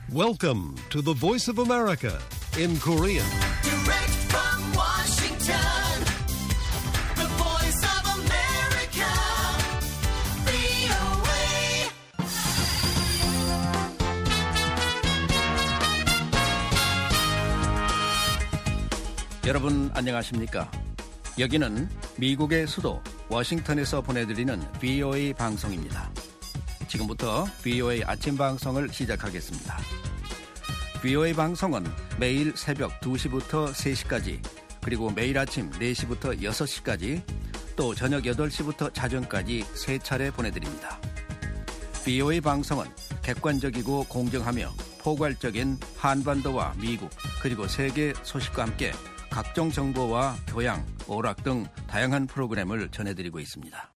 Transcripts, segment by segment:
Welcome to the Voice of America in Korean. Direct from Washington, the Voice of America, VOA. 여러분 안녕하십니까? 여기는 미국의 수도 워싱턴에서 보내드리는 VOA 방송입니다. 지금부터 VOA 아침 방송을 시작하겠습니다. VOA 방송은 매일 새벽 2시부터 3시까지, 그리고 매일 아침 4시부터 6시까지, 또 저녁 8시부터 자정까지 3차례 보내드립니다. VOA 방송은 객관적이고 공정하며 포괄적인 한반도와 미국, 그리고 세계 소식과 함께 각종 정보와 교양, 오락 등 다양한 프로그램을 전해드리고 있습니다.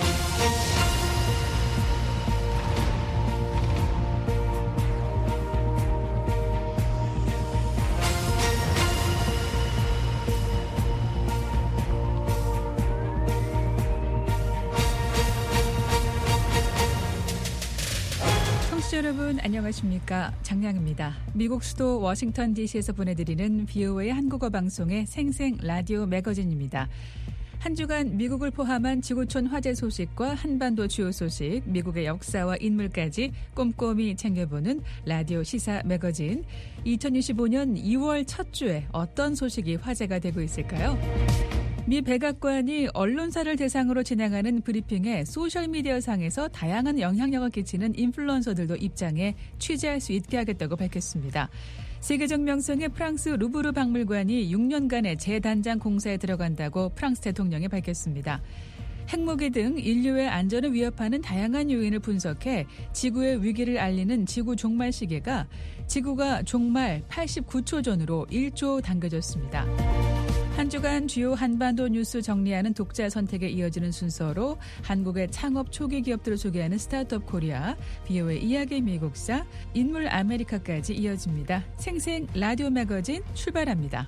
여러분 안녕하십니까? 장량입니다. 미국 수도 워싱턴 DC에서 보내드리는 VOA 한국어 방송의 생생 라디오 매거진입니다. 한 주간 미국을 포함한 지구촌 화제 소식과 한반도 주요 소식, 미국의 역사와 인물까지 꼼꼼히 챙겨보는 라디오 시사 매거진. 2025년 2월 첫 주에 어떤 소식이 화제가 되고 있을까요? 미 백악관이 언론사를 대상으로 진행하는 브리핑에 소셜미디어상에서 다양한 영향력을 끼치는 인플루언서들도 입장해 취재할 수 있게 하겠다고 밝혔습니다. 세계적 명성의 프랑스 루브르 박물관이 6년간의 재단장 공사에 들어간다고 프랑스 대통령이 밝혔습니다. 핵무기 등 인류의 안전을 위협하는 다양한 요인을 분석해 지구의 위기를 알리는 지구 종말 시계가 지구가 종말 89초 전으로 1조 당겨졌습니다. 한 주간 주요 한반도 뉴스 정리하는 독자 선택에 이어지는 순서로 한국의 창업 초기 기업들을 소개하는 스타트업 코리아, VOA 이야기 미국사, 인물 아메리카까지 이어집니다. 생생 라디오 매거진 출발합니다.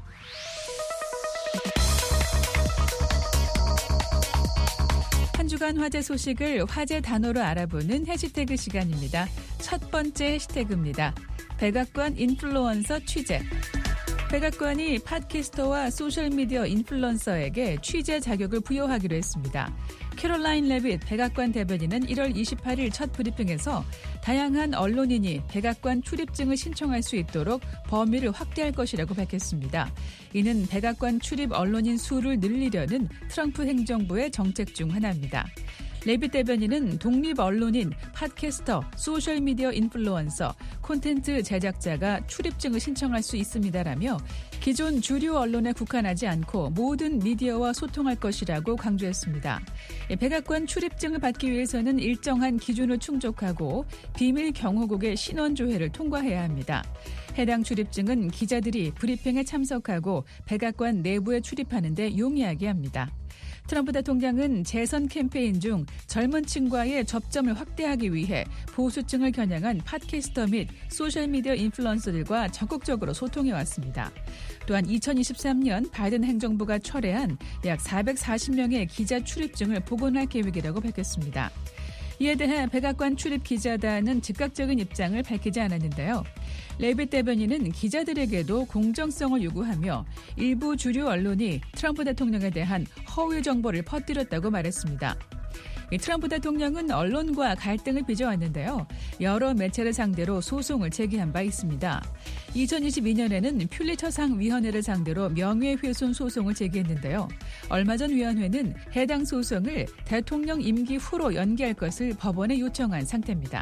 한 주간 화제 소식을 화제 단어로 알아보는 해시태그 시간입니다. 첫 번째 해시태그입니다. 백악관 인플루언서 취재. 백악관이 팟캐스터와 소셜미디어 인플루언서에게 취재 자격을 부여하기로 했습니다. 캐롤라인 레빗 백악관 대변인은 1월 28일 첫 브리핑에서 다양한 언론인이 백악관 출입증을 신청할 수 있도록 범위를 확대할 것이라고 밝혔습니다. 이는 백악관 출입 언론인 수를 늘리려는 트럼프 행정부의 정책 중 하나입니다. 레빗 대변인은 독립 언론인, 팟캐스터, 소셜미디어 인플루언서, 콘텐츠 제작자가 출입증을 신청할 수 있습니다라며 기존 주류 언론에 국한하지 않고 모든 미디어와 소통할 것이라고 강조했습니다. 백악관 출입증을 받기 위해서는 일정한 기준을 충족하고 비밀 경호국의 신원 조회를 통과해야 합니다. 해당 출입증은 기자들이 브리핑에 참석하고 백악관 내부에 출입하는 데 용이하게 합니다. 트럼프 대통령은 재선 캠페인 중 젊은 층과의 접점을 확대하기 위해 보수층을 겨냥한 팟캐스터 및 소셜미디어 인플루언서들과 적극적으로 소통해왔습니다. 또한 2023년 바이든 행정부가 철회한 약 440명의 기자 출입증을 복원할 계획이라고 밝혔습니다. 이에 대해 백악관 출입 기자단은 즉각적인 입장을 밝히지 않았는데요. 레빗 대변인은 기자들에게도 공정성을 요구하며 일부 주류 언론이 트럼프 대통령에 대한 허위 정보를 퍼뜨렸다고 말했습니다. 트럼프 대통령은 언론과 갈등을 빚어왔는데요. 여러 매체를 상대로 소송을 제기한 바 있습니다. 2022년에는 퓰리처상 위원회를 상대로 명예훼손 소송을 제기했는데요. 얼마 전 위원회는 해당 소송을 대통령 임기 후로 연기할 것을 법원에 요청한 상태입니다.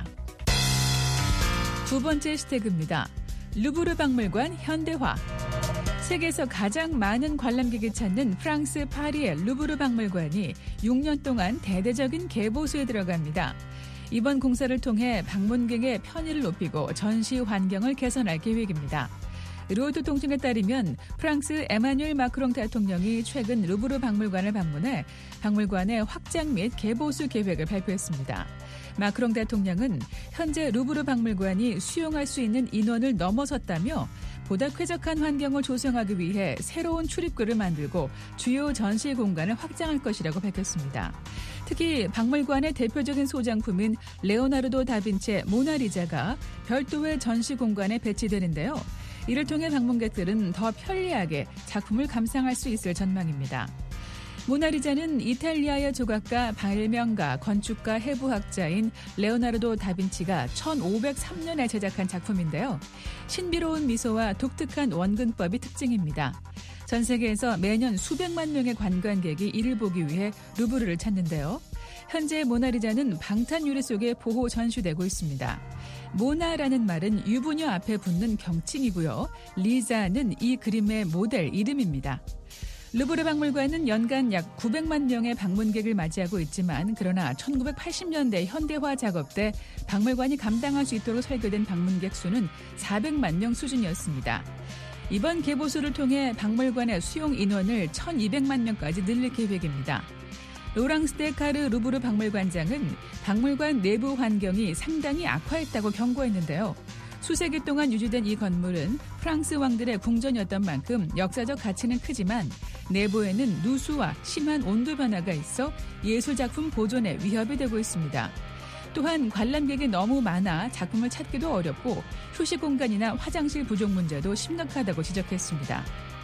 두 번째 해시태그입니다. 루브르 박물관 현대화. 세계에서 가장 많은 관람객이 찾는 프랑스 파리의 루브르 박물관이 6년 동안 대대적인 개보수에 들어갑니다. 이번 공사를 통해 방문객의 편의를 높이고 전시 환경을 개선할 계획입니다. 로이터 통신에 따르면 프랑스 에마뉴엘 마크롱 대통령이 최근 루브르 박물관을 방문해 박물관의 확장 및 개보수 계획을 발표했습니다. 마크롱 대통령은 현재 루브르 박물관이 수용할 수 있는 인원을 넘어섰다며 보다 쾌적한 환경을 조성하기 위해 새로운 출입구를 만들고 주요 전시 공간을 확장할 것이라고 밝혔습니다. 특히 박물관의 대표적인 소장품인 레오나르도 다빈치의 모나리자가 별도의 전시 공간에 배치되는데요. 이를 통해 방문객들은 더 편리하게 작품을 감상할 수 있을 전망입니다. 모나리자는 이탈리아의 조각가, 발명가, 건축가, 해부학자인 레오나르도 다빈치가 1503년에 제작한 작품인데요. 신비로운 미소와 독특한 원근법이 특징입니다. 전 세계에서 매년 수백만 명의 관광객이 이를 보기 위해 루브르를 찾는데요. 현재 모나리자는 방탄 유리 속에 보호 전시되고 있습니다. 모나라는 말은 유부녀 앞에 붙는 경칭이고요. 리자는 이 그림의 모델 이름입니다. 루브르 박물관은 연간 약 900만 명의 방문객을 맞이하고 있지만 그러나 1980년대 현대화 작업 때 박물관이 감당할 수 있도록 설계된 방문객 수는 400만 명 수준이었습니다. 이번 개보수를 통해 박물관의 수용 인원을 1200만 명까지 늘릴 계획입니다. 로랑스 데카르 루브르 박물관장은 박물관 내부 환경이 상당히 악화했다고 경고했는데요. 수세기 동안 유지된 이 건물은 프랑스 왕들의 궁전이었던 만큼 역사적 가치는 크지만 내부에는 누수와 심한 온도 변화가 있어 예술작품 보존에 위협이 되고 있습니다. 또한 관람객이 너무 많아 작품을 찾기도 어렵고 휴식 공간이나 화장실 부족 문제도 심각하다고 지적했습니다.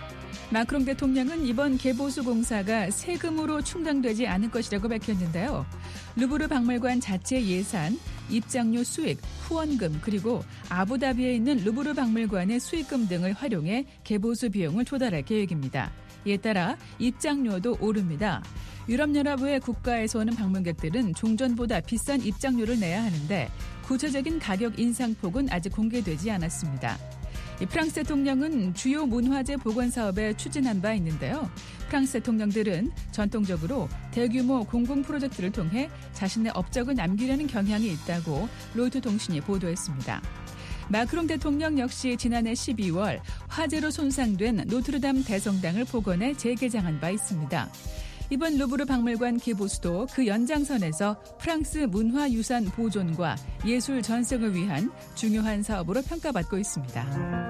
마크롱 대통령은 이번 개보수 공사가 세금으로 충당되지 않을 것이라고 밝혔는데요. 루브르 박물관 자체 예산, 입장료 수익, 후원금 그리고 아부다비에 있는 루브르 박물관의 수익금 등을 활용해 개보수 비용을 조달할 계획입니다. 이에 따라 입장료도 오릅니다. 유럽연합 외 국가에서 오는 방문객들은 종전보다 비싼 입장료를 내야 하는데 구체적인 가격 인상폭은 아직 공개되지 않았습니다. 프랑스 대통령은 주요 문화재 복원 사업에 추진한 바 있는데요. 프랑스 대통령들은 전통적으로 대규모 공공 프로젝트를 통해 자신의 업적을 남기려는 경향이 있다고 로이터 통신이 보도했습니다. 마크롱 대통령 역시 지난해 12월 화재로 손상된 노트르담 대성당을 복원해 재개장한 바 있습니다. 이번 루브르 박물관 개보수도 그 연장선에서 프랑스 문화유산 보존과 예술 전승을 위한 중요한 사업으로 평가받고 있습니다.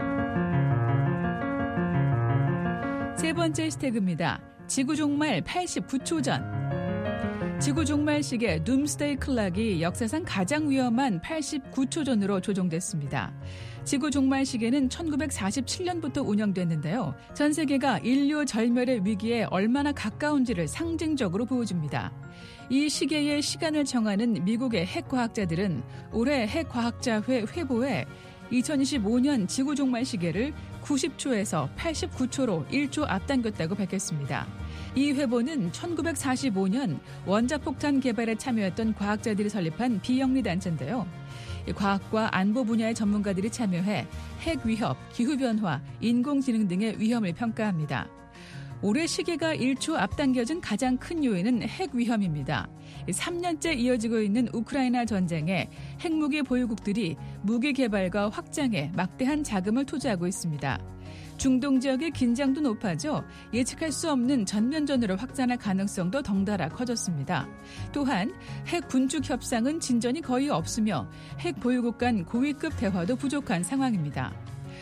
세 번째 해시태그입니다. 지구 종말 89초 전. 지구 종말 시계 둠스데이 클락이 역사상 가장 위험한 89초 전으로 조종됐습니다. 지구 종말 시계는 1947년부터 운영됐는데요. 전 세계가 인류 절멸의 위기에 얼마나 가까운지를 상징적으로 보여줍니다. 이 시계의 시간을 정하는 미국의 핵과학자들은 올해 핵과학자회 회보에 2025년 지구 종말 시계를 90초에서 89초로 1초 앞당겼다고 밝혔습니다. 이 회보는 1945년 원자폭탄 개발에 참여했던 과학자들이 설립한 비영리 단체인데요. 과학과 안보 분야의 전문가들이 참여해 핵 위협, 기후변화, 인공지능 등의 위험을 평가합니다. 올해 시계가 1초 앞당겨진 가장 큰 요인은 핵 위험입니다. 3년째 이어지고 있는 우크라이나 전쟁에 핵무기 보유국들이 무기 개발과 확장에 막대한 자금을 투자하고 있습니다. 중동 지역의 긴장도 높아져 예측할 수 없는 전면전으로 확산할 가능성도 덩달아 커졌습니다. 또한 핵 군축 협상은 진전이 거의 없으며 핵 보유국 간 고위급 대화도 부족한 상황입니다.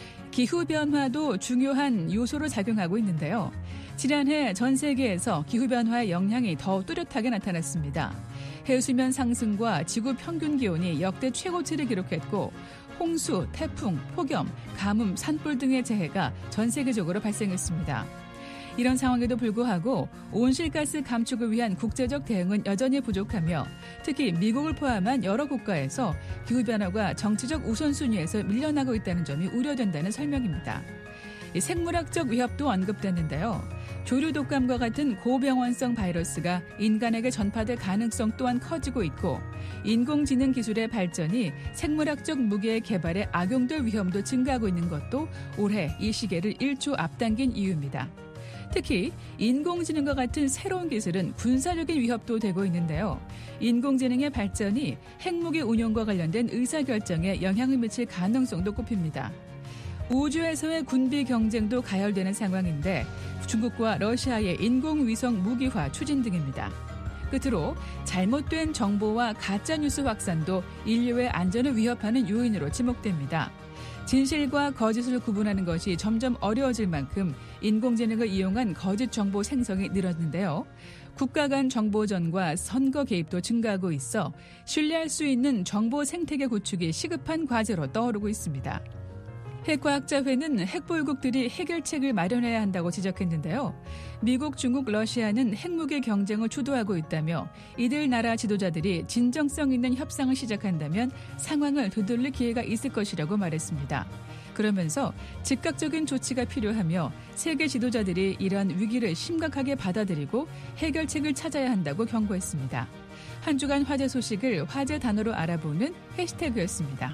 기후변화도 중요한 요소로 작용하고 있는데요. 지난해 전 세계에서 기후변화의 영향이 더 뚜렷하게 나타났습니다. 해수면 상승과 지구 평균 기온이 역대 최고치를 기록했고 홍수, 태풍, 폭염, 가뭄, 산불 등의 재해가 전 세계적으로 발생했습니다. 이런 상황에도 불구하고 온실가스 감축을 위한 국제적 대응은 여전히 부족하며 특히 미국을 포함한 여러 국가에서 기후변화가 정치적 우선순위에서 밀려나고 있다는 점이 우려된다는 설명입니다. 생물학적 위협도 언급됐는데요. 조류 독감과 같은 고병원성 바이러스가 인간에게 전파될 가능성 또한 커지고 있고 인공지능 기술의 발전이 생물학적 무기의 개발에 악용될 위험도 증가하고 있는 것도 올해 이 시계를 1초 앞당긴 이유입니다. 특히 인공지능과 같은 새로운 기술은 군사적인 위협도 되고 있는데요. 인공지능의 발전이 핵무기 운용과 관련된 의사결정에 영향을 미칠 가능성도 꼽힙니다. 우주에서의 군비 경쟁도 가열되는 상황인데 중국과 러시아의 인공위성 무기화 추진 등입니다. 끝으로 잘못된 정보와 가짜뉴스 확산도 인류의 안전을 위협하는 요인으로 지목됩니다. 진실과 거짓을 구분하는 것이 점점 어려워질 만큼 인공지능을 이용한 거짓 정보 생성이 늘었는데요. 국가 간 정보전과 선거 개입도 증가하고 있어 신뢰할 수 있는 정보 생태계 구축이 시급한 과제로 떠오르고 있습니다. 핵과학자회는 핵보유국들이 해결책을 마련해야 한다고 지적했는데요. 미국, 중국, 러시아는 핵무기 경쟁을 주도하고 있다며 이들 나라 지도자들이 진정성 있는 협상을 시작한다면 상황을 되돌릴 기회가 있을 것이라고 말했습니다. 그러면서 즉각적인 조치가 필요하며 세계 지도자들이 이러한 위기를 심각하게 받아들이고 해결책을 찾아야 한다고 경고했습니다. 한 주간 화제 소식을 화제 단어로 알아보는 해시태그였습니다.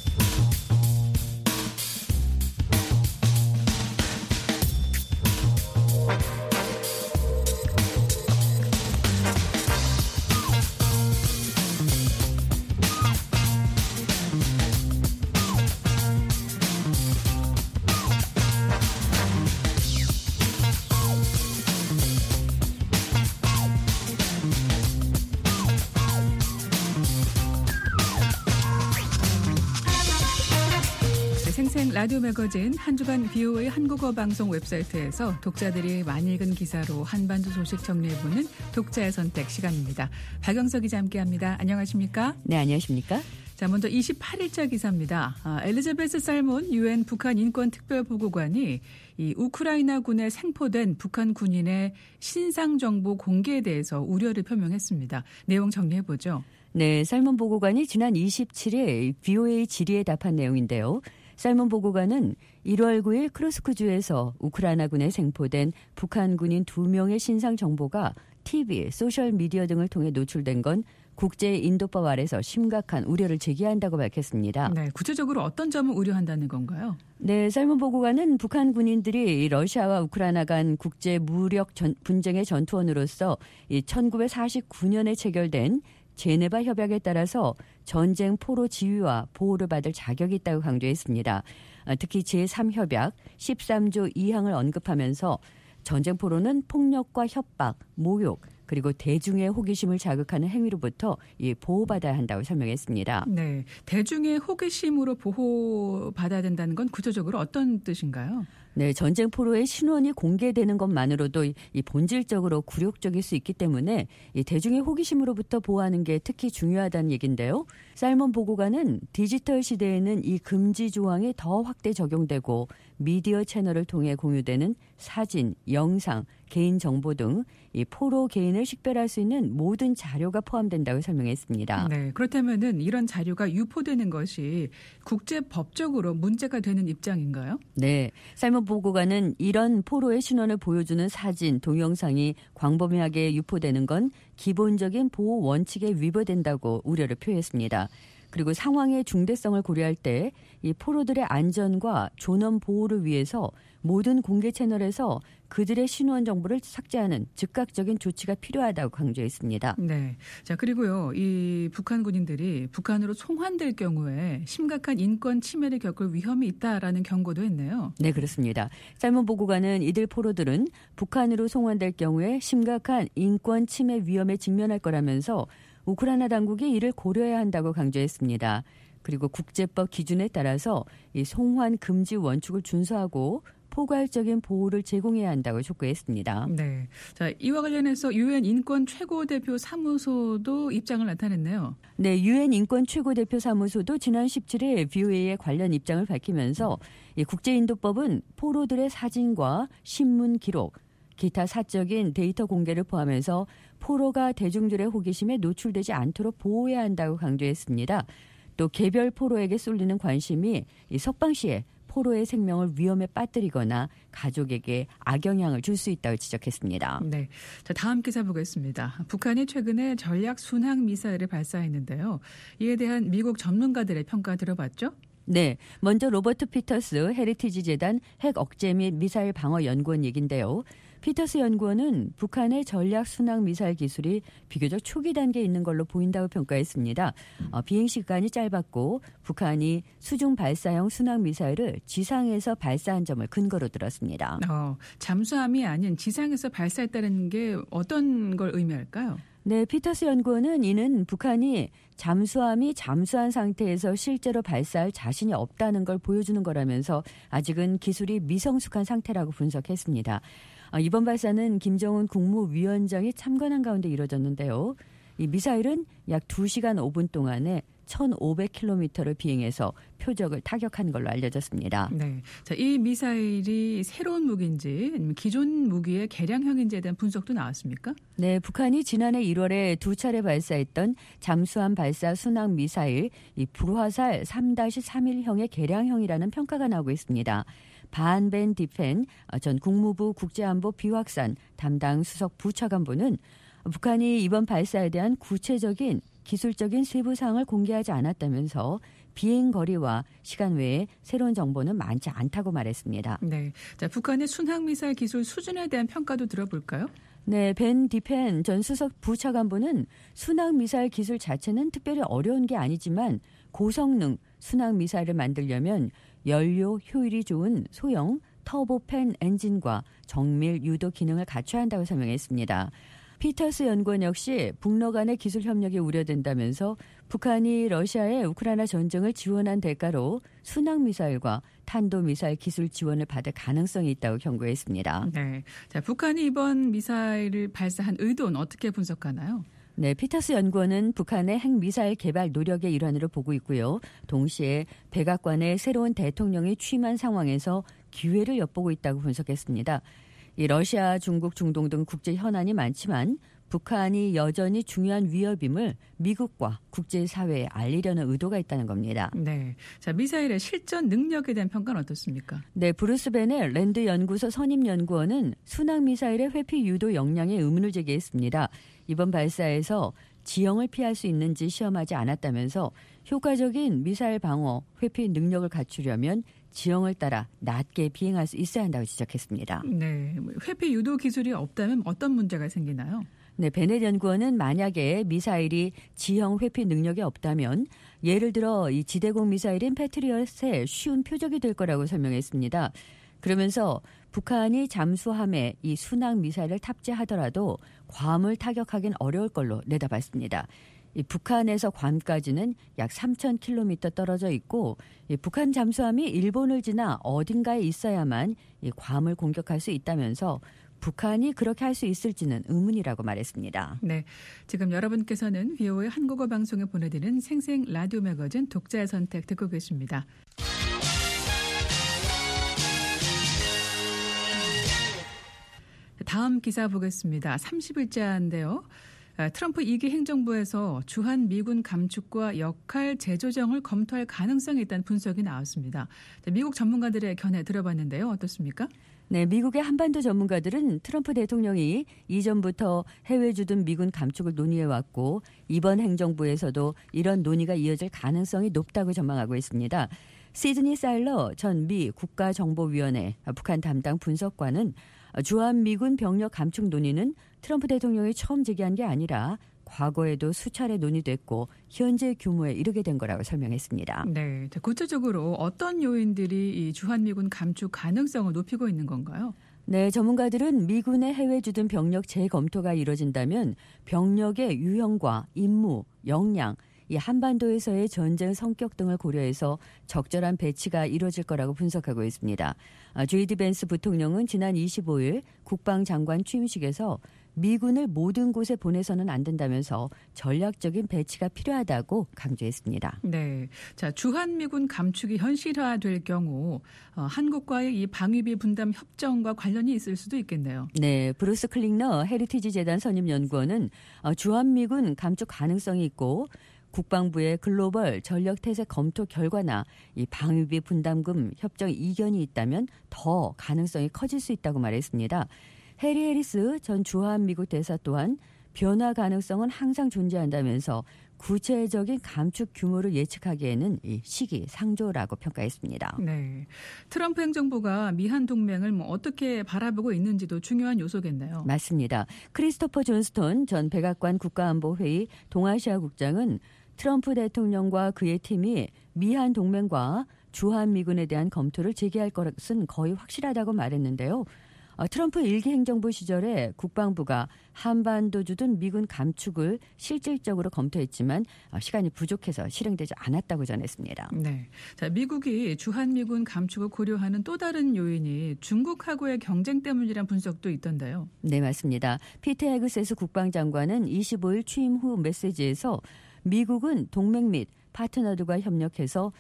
생생 라디오 매거진 한 주간 VOA 한국어 방송 웹사이트에서 독자들이 많이 읽은 기사로 한반도 소식 정리해보는 독자의 선택 시간입니다. 박영석 기자 함께합니다. 안녕하십니까? 네, 안녕하십니까? 자, 먼저 28일자 기사입니다. 엘리자베스 살몬 유엔 북한 인권특별보고관이 이 우크라이나군에 생포된 북한 군인의 신상 정보 공개에 대해서 우려를 표명했습니다. 내용 정리해보죠. 네, 살몬 보고관이 지난 27일 VOA 질의에 답한 내용인데요. 살몬 보고관은 1월 9일 크루스크주에서 우크라이나군에 생포된 북한 군인 2명의 신상 정보가 TV, 소셜미디어 등을 통해 노출된 건 국제인도법 아래서 심각한 우려를 제기한다고 밝혔습니다. 네, 구체적으로 어떤 점을 우려한다는 건가요? 네, 살몬 보고관은 북한 군인들이 러시아와 우크라이나 간 국제 무력 분쟁의 전투원으로서 1949년에 체결된 제네바 협약에 따라서 전쟁 포로 지휘와 보호를 받을 자격이 있다고 강조했습니다. 특히 제3협약 13조 2항을 언급하면서 전쟁 포로는 폭력과 협박, 모욕, 그리고 대중의 호기심을 자극하는 행위로부터 보호받아야 한다고 설명했습니다. 네, 대중의 호기심으로 보호받아야 된다는 건 구체적으로 어떤 뜻인가요? 네, 전쟁 포로의 신원이 공개되는 것만으로도 이 본질적으로 굴욕적일 수 있기 때문에 이 대중의 호기심으로부터 보호하는 게 특히 중요하다는 얘기인데요. 살몬 보고관은 디지털 시대에는 이 금지 조항이 더 확대 적용되고 미디어 채널을 통해 공유되는 사진, 영상, 개인 정보 등 이 포로 개인을 식별할 수 있는 모든 자료가 포함된다고 설명했습니다. 네, 그렇다면은 이런 자료가 유포되는 것이 국제법적으로 문제가 되는 입장인가요? 네, 살몬 보고관은 이런 포로의 신원을 보여주는 사진, 동영상이 광범위하게 유포되는 건 기본적인 보호 원칙에 위배된다고 우려를 표했습니다. 그리고 상황의 중대성을 고려할 때 이 포로들의 안전과 존엄 보호를 위해서 모든 공개 채널에서 그들의 신원 정보를 삭제하는 즉각적인 조치가 필요하다고 강조했습니다. 네. 자, 그리고요, 이 북한 군인들이 북한으로 송환될 경우에 심각한 인권 침해를 겪을 위험이 있다라는 경고도 했네요. 네, 그렇습니다. 살몬 보고관은 이들 포로들은 북한으로 송환될 경우에 심각한 인권 침해 위험에 직면할 거라면서 우크라이나 당국이 이를 고려해야 한다고 강조했습니다. 그리고 국제법 기준에 따라서 이 송환 금지 원칙을 준수하고 포괄적인 보호를 제공해야 한다고 촉구했습니다. 네. 자, 이와 관련해서 유엔 인권 최고대표 사무소도 입장을 나타냈네요. 네, 유엔 인권 최고대표 사무소도 지난 17일 VOA에 관련 입장을 밝히면서 이 국제인도법은 포로들의 사진과 신문 기록, 기타 사적인 데이터 공개를 포함해서 포로가 대중들의 호기심에 노출되지 않도록 보호해야 한다고 강조했습니다. 또 개별 포로에게 쏠리는 관심이 이 석방 시에 포로의 생명을 위험에 빠뜨리거나 가족에게 악영향을 줄 수 있다고 지적했습니다. 네. 자, 다음 기사 보겠습니다. 북한이 최근에 전략 순항 미사일을 발사했는데요. 이에 대한 미국 전문가들의 평가 들어봤죠? 네. 먼저 로버트 피터스 헤리티지 재단 핵 억제 및 미사일 방어 연구원 얘기인데요. 피터스 연구원은 북한의 전략 순항 미사일 기술이 비교적 초기 단계에 있는 걸로 보인다고 평가했습니다. 비행 시간이 짧았고 북한이 수중 발사형 순항 미사일을 지상에서 발사한 점을 근거로 들었습니다. 잠수함이 아닌 지상에서 발사했다는 게 어떤 걸 의미할까요? 네, 피터스 연구원은 이는 북한이 잠수함이 잠수한 상태에서 실제로 발사할 자신이 없다는 걸 보여주는 거라면서 아직은 기술이 미성숙한 상태라고 분석했습니다. 이번 발사는 김정은 국무위원장이 참관한 가운데 이뤄졌는데요. 이 미사일은 약 2시간 5분 동안에 1,500km를 비행해서 표적을 타격한 걸로 알려졌습니다. 네. 자, 이 미사일이 새로운 무기인지 아니면 기존 무기의 개량형인지에 대한 분석도 나왔습니까? 네, 북한이 지난해 1월에 2차례 발사했던 잠수함 발사 순항 미사일 이 불화살 3-31형의 개량형이라는 평가가 나오고 있습니다. 반벤 디펜 전 국무부 국제안보 비확산 담당 수석 부차관보는 북한이 이번 발사에 대한 구체적인 기술적인 세부 사항을 공개하지 않았다면서 비행 거리와 시간 외에 새로운 정보는 많지 않다고 말했습니다. 네. 자, 북한의 순항 미사일 기술 수준에 대한 평가도 들어볼까요? 네, 벤 디펜 전 수석 부차관보는 순항 미사일 기술 자체는 특별히 어려운 게 아니지만 고성능 순항 미사일을 만들려면 연료 효율이 좋은 소형 터보팬 엔진과 정밀 유도 기능을 갖춰야 한다고 설명했습니다. 피터스 연구원 역시 북러 간의 기술 협력이 우려된다면서 북한이 러시아의 우크라이나 전쟁을 지원한 대가로 순항 미사일과 탄도 미사일 기술 지원을 받을 가능성이 있다고 경고했습니다. 네. 자, 북한이 이번 미사일을 발사한 의도는 어떻게 분석하나요? 네, 피터스 연구원은 북한의 핵미사일 개발 노력의 일환으로 보고 있고요. 동시에 백악관의 새로운 대통령이 취임한 상황에서 기회를 엿보고 있다고 분석했습니다. 이 러시아, 중국, 중동 등 국제 현안이 많지만 북한이 여전히 중요한 위협임을 미국과 국제사회에 알리려는 의도가 있다는 겁니다. 네. 자, 미사일의 실전 능력에 대한 평가는 어떻습니까? 네, 브루스 벤의 랜드 연구소 선임 연구원은 순항 미사일의 회피 유도 역량에 의문을 제기했습니다. 이번 발사에서 지형을 피할 수 있는지 시험하지 않았다면서 효과적인 미사일 방어, 회피 능력을 갖추려면 지형을 따라 낮게 비행할 수 있어야 한다고 지적했습니다. 네. 회피 유도 기술이 없다면 어떤 문제가 생기나요? 네, 베넷 연구원은 만약에 미사일이 지형 회피 능력이 없다면 예를 들어 이 지대공 미사일인 패트리엇의 쉬운 표적이 될 거라고 설명했습니다. 그러면서 북한이 잠수함에 이 순항 미사일을 탑재하더라도 괌을 타격하기는 어려울 걸로 내다봤습니다. 이 북한에서 괌까지는 약 3,000km 떨어져 있고 이 북한 잠수함이 일본을 지나 어딘가에 있어야만 이 괌을 공격할 수 있다면서 북한이 그렇게 할 수 있을지는 의문이라고 말했습니다. 네, 지금 여러분께서는 VOA 한국어 방송에 보내드리는 생생 라디오 매거진 독자의 선택 듣고 계십니다. 다음 기사 보겠습니다. 30일자인데요. 트럼프 2기 행정부에서 주한 미군 감축과 역할 재조정을 검토할 가능성이 있다는 분석이 나왔습니다. 미국 전문가들의 견해 들어봤는데요. 어떻습니까? 네, 미국의 한반도 전문가들은 트럼프 대통령이 이전부터 해외 주둔 미군 감축을 논의해왔고 이번 행정부에서도 이런 논의가 이어질 가능성이 높다고 전망하고 있습니다. 시드니 사일러 전 미 국가정보위원회 북한 담당 분석관은 주한 미군 병력 감축 논의는 트럼프 대통령이 처음 제기한 게 아니라 과거에도 수차례 논의됐고 현재 규모에 이르게 된 거라고 설명했습니다. 네, 구체적으로 어떤 요인들이 이 주한미군 감축 가능성을 높이고 있는 건가요? 네, 전문가들은 미군의 해외 주둔 병력 재검토가 이뤄진다면 병력의 유형과 임무, 역량, 이 한반도에서의 전쟁 성격 등을 고려해서 적절한 배치가 이루어질 거라고 분석하고 있습니다. 제이디 벤스 부통령은 지난 25일 국방장관 취임식에서 미군을 모든 곳에 보내서는 안 된다면서 전략적인 배치가 필요하다고 강조했습니다. 네, 자 주한미군 감축이 현실화될 경우 한국과의 이 방위비 분담 협정과 관련이 있을 수도 있겠네요. 네, 브루스 클링너 헤리티지 재단 선임 연구원은 주한미군 감축 가능성이 있고 국방부의 글로벌 전력태세 검토 결과나 이 방위비 분담금 협정 이견이 있다면 더 가능성이 커질 수 있다고 말했습니다. 해리 해리스 전 주한미국 대사 또한 변화 가능성은 항상 존재한다면서 구체적인 감축 규모를 예측하기에는 이 시기상조라고 평가했습니다. 네, 트럼프 행정부가 미한 동맹을 어떻게 바라보고 있는지도 중요한 요소겠네요. 맞습니다. 크리스토퍼 존스톤 전 백악관 국가안보회의 동아시아 국장은 트럼프 대통령과 그의 팀이 미한 동맹과 주한미군에 대한 검토를 재개할 것은 거의 확실하다고 말했는데요. 트럼프 1기 행정부 시절에 국방부가 한반도 주둔 미군 감축을 실질적으로 검토했지만 시간이 부족해서 실행되지 않았다고 전했습니다. 네. 자, 미국이 주한미군 감축을 고려하는 또 다른 요인이 중국하고의 경쟁 때문이란 분석도 있던데요. 네, 맞습니다. 피터 헤그세스 국방장관은 25일 취임 후 메시지에서 미국은 동맹 및 파트너들과 협력해서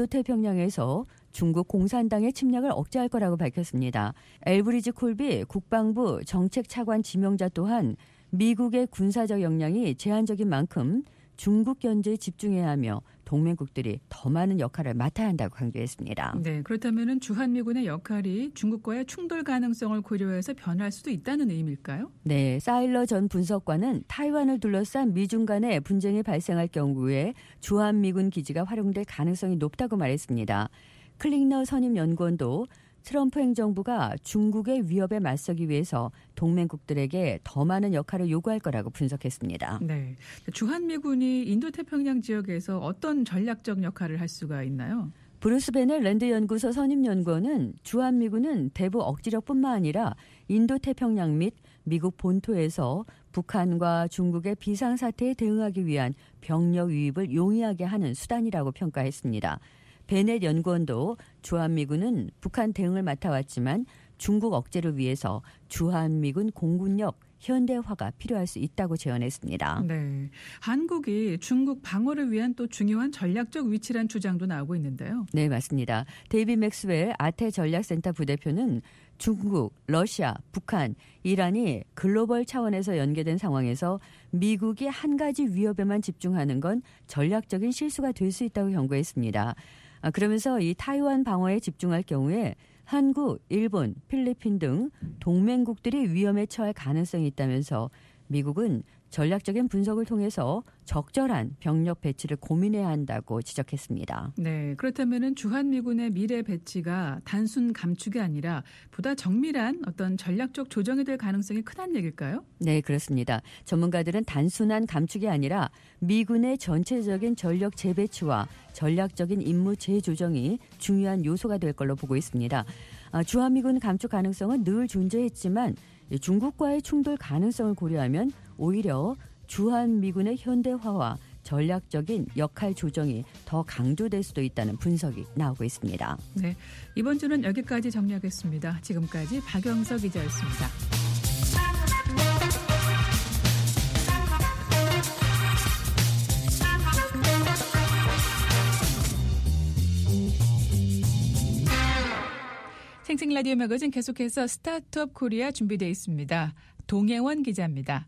인도태평양에서 중국 공산당의 침략을 억제할 거라고 밝혔습니다. 엘브리지 콜비 국방부 정책차관 지명자 또한 미국의 군사적 역량이 제한적인 만큼 중국 견제에 집중해야 하며 동맹국들이 더 많은 역할을 맡아야 한다고 강조했습니다. 네, 그렇다면 주한미군의 역할이 중국과의 충돌 가능성을 고려해서 변할 수도 있다는 의미일까요? 네, 사일러 전 분석관은 타이완을 둘러싼 미중 간의 분쟁이 발생할 경우에 주한미군 기지가 활용될 가능성이 높다고 말했습니다. 클링너 선임 연구원도 트럼프 행정부가 중국의 위협에 맞서기 위해서 동맹국들에게 더 많은 역할을 요구할 거라고 분석했습니다. 네, 주한미군이 인도태평양 지역에서 어떤 전략적 역할을 할 수가 있나요? 브루스 베넬 랜드 연구소 선임 연구원은 주한미군은 대북 억지력뿐만 아니라 인도태평양 및 미국 본토에서 북한과 중국의 비상사태에 대응하기 위한 병력 유입을 용이하게 하는 수단이라고 평가했습니다. 베넷 연구원도 주한미군은 북한 대응을 맡아왔지만 중국 억제를 위해서 주한미군 공군력 현대화가 필요할 수 있다고 제언했습니다. 네, 한국이 중국 방어를 위한 또 중요한 전략적 위치란 주장도 나오고 있는데요. 네, 맞습니다. 데이비 맥스웰 아태 전략센터 부대표는 중국, 러시아, 북한, 이란이 글로벌 차원에서 연계된 상황에서 미국이 한 가지 위협에만 집중하는 건 전략적인 실수가 될 수 있다고 경고했습니다. 그러면서 이 타이완 방어에 집중할 경우에 한국, 일본, 필리핀 등 동맹국들이 위험에 처할 가능성이 있다면서 미국은 전략적인 분석을 통해서 적절한 병력 배치를 고민해야 한다고 지적했습니다. 네, 그렇다면 주한미군의 미래 배치가 단순 감축이 아니라 보다 정밀한 어떤 전략적 조정이 될 가능성이 크다는 얘기일까요? 네, 그렇습니다. 전문가들은 단순한 감축이 아니라 미군의 전체적인 전력 재배치와 전략적인 임무 재조정이 중요한 요소가 될 걸로 보고 있습니다. 주한미군 감축 가능성은 늘 존재했지만 중국과의 충돌 가능성을 고려하면 오히려 주한미군의 현대화와 전략적인 역할 조정이 더 강조될 수도 있다는 분석이 나오고 있습니다. 네, 이번 주는 여기까지 정리하겠습니다. 지금까지 박영석 기자였습니다. 생생라디오 매거진 계속해서 스타트업 코리아 준비되어 있습니다. 동혜원 기자입니다.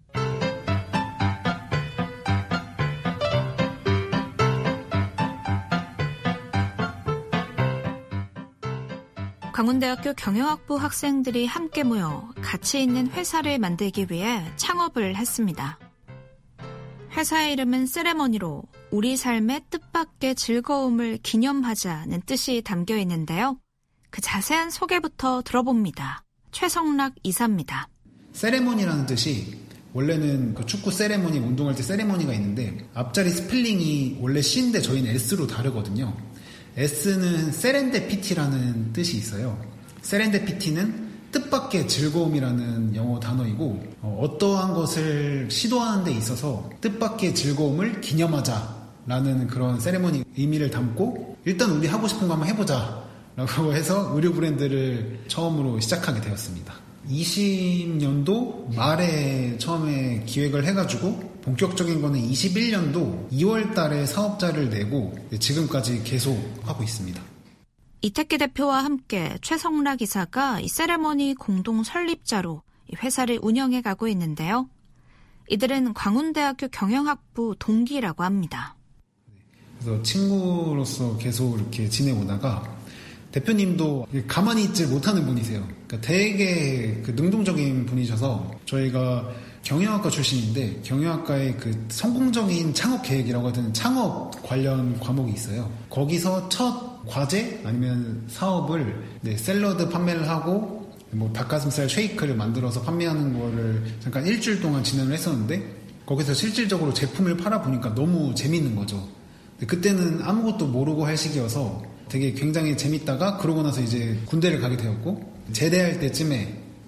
광운대학교 경영학부 학생들이 함께 모여 가치 있는 회사를 만들기 위해 창업을 했습니다. 회사의 이름은 세레머니로 우리 삶의 뜻밖의 즐거움을 기념하자는 뜻이 담겨 있는데요. 그 자세한 소개부터 들어봅니다. 최성락 이사입니다. 세레머니라는 뜻이 원래는 그 축구 세레머니, 운동할 때 세레머니가 있는데 앞자리 스펠링이 원래 C인데 저희는 S로 다르거든요. S는 세렌데피티라는 뜻이 있어요. 세렌데피티는 뜻밖의 즐거움이라는 영어 단어이고 어떠한 것을 시도하는 데 있어서 뜻밖의 즐거움을 기념하자라는 그런 세레머니 의미를 담고 일단 우리 하고 싶은 거 한번 해보자 라고 해서 의류 브랜드를 처음으로 시작하게 되었습니다. 20년도 말에 처음에 기획을 해가지고 본격적인 거는 21년도 2월 달에 사업자를 내고 지금까지 계속 하고 있습니다. 이태기 대표와 함께 최성락 이사가 이 세레머니 공동 설립자로 이 회사를 운영해 가고 있는데요. 이들은 광운대학교 경영학부 동기라고 합니다. 그래서 친구로서 계속 이렇게 지내오다가 대표님도 가만히 있질 못하는 분이세요. 그러니까 되게 능동적인 분이셔서 저희가 경영학과 출신인데 경영학과의 그 성공적인 창업 계획이라고 하는 창업 관련 과목이 있어요. 거기서 첫 과제 아니면 사업을 샐러드 판매를 하고 뭐 닭가슴살 쉐이크를 만들어서 판매하는 거를 잠깐 일주일 동안 진행을 했었는데 거기서 실질적으로 제품을 팔아보니까 너무 재밌는 거죠. 그때는 아무것도 모르고 할 시기여서 되게 굉장히 재밌다가 그러고 나서 이제 군대를 가게 되었고 제대할 때쯤에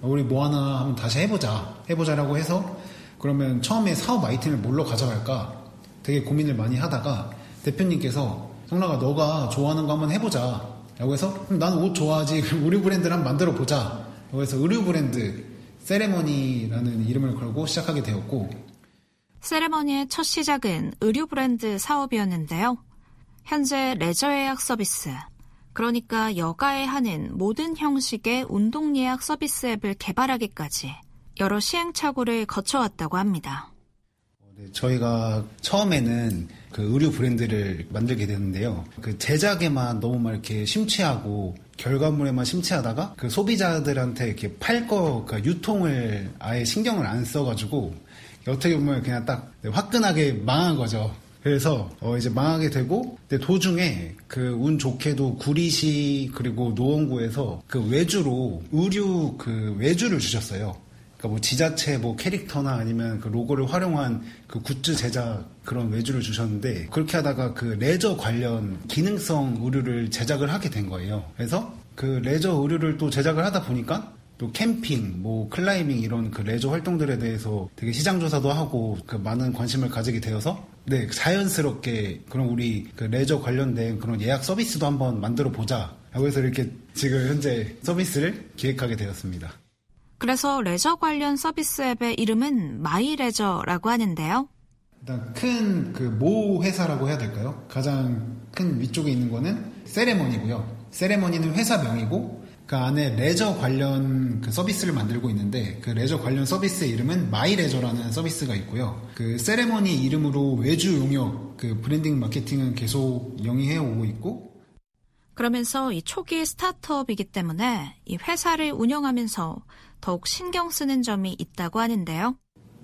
우리 뭐 하나 한번 다시 해보자라고 해서 그러면 처음에 사업 아이템을 뭘로 가져갈까 되게 고민을 많이 하다가 대표님께서 성락아 너가 좋아하는 거 한번 해보자 라고 해서 나는 옷 좋아하지 그럼 의류 브랜드를 한번 만들어 보자 라고 해서 의류 브랜드 세레머니라는 이름을 걸고 시작하게 되었고 세레머니의 첫 시작은 의류 브랜드 사업이었는데요. 현재 레저 예약 서비스, 그러니까 여가에 하는 모든 형식의 운동 예약 서비스 앱을 개발하기까지 여러 시행착오를 거쳐왔다고 합니다. 저희가 처음에는 그 의류 브랜드를 만들게 되는데요. 그 제작에만 너무 막 이렇게 심취하고 결과물에만 심취하다가 그 소비자들한테 이렇게 팔 거, 그 유통을 아예 신경을 안 써가지고 어떻게 보면 그냥 딱 화끈하게 망한 거죠. 그래서 이제 망하게 되고 근데 도중에 그 운 좋게도 구리시 그리고 노원구에서 그 외주로 의류 그 외주를 주셨어요. 그러니까 뭐 지자체 뭐 캐릭터나 아니면 그 로고를 활용한 그 굿즈 제작 그런 외주를 주셨는데 그렇게 하다가 그 레저 관련 기능성 의류를 제작을 하게 된 거예요. 그래서 그 레저 의류를 또 제작을 하다 보니까 또 캠핑, 뭐 클라이밍 이런 그 레저 활동들에 대해서 되게 시장 조사도 하고 그 많은 관심을 가지게 되어서 네 자연스럽게 그럼 우리 그 레저 관련된 그런 예약 서비스도 한번 만들어 보자. 라고 해서 이렇게 지금 현재 서비스를 기획하게 되었습니다. 그래서 레저 관련 서비스 앱의 이름은 마이레저라고 하는데요. 일단 큰 그 모 회사라고 해야 될까요? 가장 큰 위쪽에 있는 거는 세레머니고요. 세레머니는 회사명이고 그 안에 레저 관련 그 서비스를 만들고 있는데 그 레저 관련 서비스의 이름은 마이레저라는 서비스가 있고요. 그 세레머니 이름으로 외주 용역 그 브랜딩 마케팅은 계속 영위해 오고 있고 그러면서 이 초기 스타트업이기 때문에 이 회사를 운영하면서 더욱 신경 쓰는 점이 있다고 하는데요.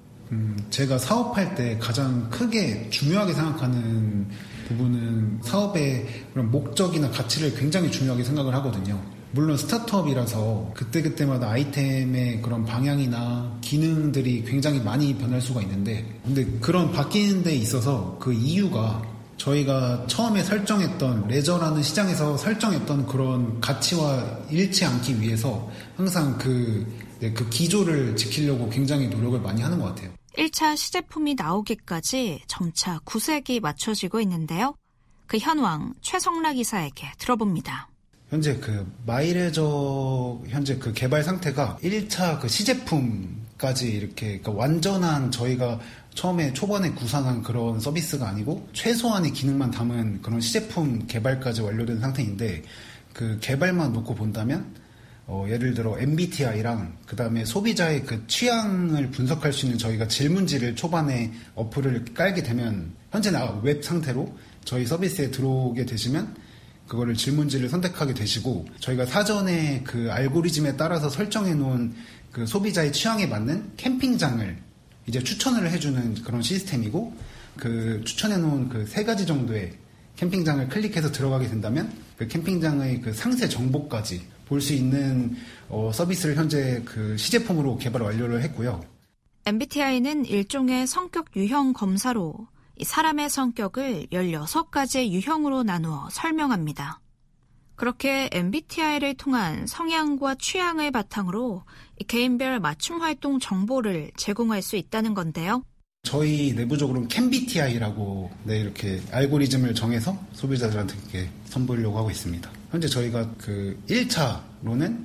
제가 사업할 때 가장 크게 중요하게 생각하는 부분은 사업의 그런 목적이나 가치를 굉장히 중요하게 생각을 하거든요. 물론 스타트업이라서 그때그때마다 아이템의 그런 방향이나 기능들이 굉장히 많이 변할 수가 있는데 근데 그런 바뀌는 데 있어서 그 이유가 저희가 처음에 설정했던 레저라는 시장에서 설정했던 그런 가치와 잃지 않기 위해서 항상 그 기조를 지키려고 굉장히 노력을 많이 하는 것 같아요. 1차 시제품이 나오기까지 점차 구색이 맞춰지고 있는데요. 그 현황 최성락 이사에게 들어봅니다. 현재 그 마이레저 현재 그 개발 상태가 1차 그 시제품까지 이렇게 그러니까 완전한 저희가 처음에 초반에 구상한 그런 서비스가 아니고 최소한의 기능만 담은 그런 시제품 개발까지 완료된 상태인데 그 개발만 놓고 본다면 예를 들어 MBTI랑 그 다음에 소비자의 그 취향을 분석할 수 있는 저희가 질문지를 초반에 어플을 깔게 되면 현재는 웹 상태로 저희 서비스에 들어오게 되시면 그거를 질문지를 선택하게 되시고 저희가 사전에 그 알고리즘에 따라서 설정해 놓은 그 소비자의 취향에 맞는 캠핑장을 이제 추천을 해주는 그런 시스템이고 그 추천해 놓은 그 3가지 정도의 캠핑장을 클릭해서 들어가게 된다면 그 캠핑장의 그 상세 정보까지 볼 수 있는 서비스를 현재 그 시제품으로 개발 완료를 했고요. MBTI는 일종의 성격 유형 검사로 이 사람의 성격을 16가지의 유형으로 나누어 설명합니다. 그렇게 MBTI를 통한 성향과 취향을 바탕으로 개인별 맞춤 활동 정보를 제공할 수 있다는 건데요. 저희 내부적으로는 CanBTI라고 이렇게 알고리즘을 정해서 소비자들한테 이렇게 선보이려고 하고 있습니다. 현재 저희가 그 1차로는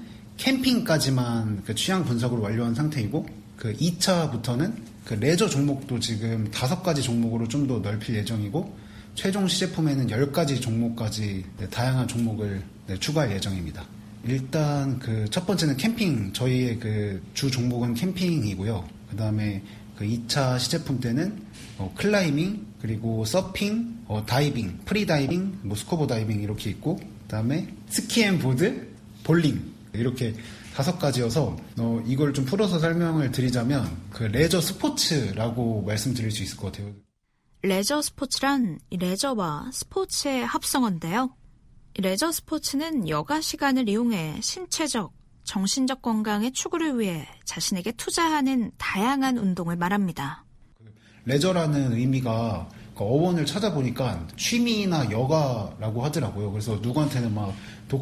캠핑까지만 그 취향 분석을 완료한 상태이고 그 2차부터는 그 레저 종목도 지금 5가지 종목으로 좀 더 넓힐 예정이고 최종 시제품에는 10가지 종목까지 다양한 종목을 추가할 예정입니다. 일단 그 첫 번째는 캠핑, 저희의 그 주 종목은 캠핑이고요. 그 다음에 그 2차 시제품 때는 클라이밍, 그리고 서핑, 다이빙, 프리다이빙, 뭐 스쿠버 다이빙 이렇게 있고 그 다음에 스키앤보드, 볼링 이렇게 5가지여서 이걸 좀 풀어서 설명을 드리자면 그 레저 스포츠라고 말씀드릴 수 있을 것 같아요. 레저 스포츠란 레저와 스포츠의 합성어인데요. 레저 스포츠는 여가 시간을 이용해 신체적, 정신적 건강의 추구를 위해 자신에게 투자하는 다양한 운동을 말합니다. 레저라는 의미가 그 어원을 찾아보니까 취미나 여가라고 하더라고요. 그래서 누구한테는 막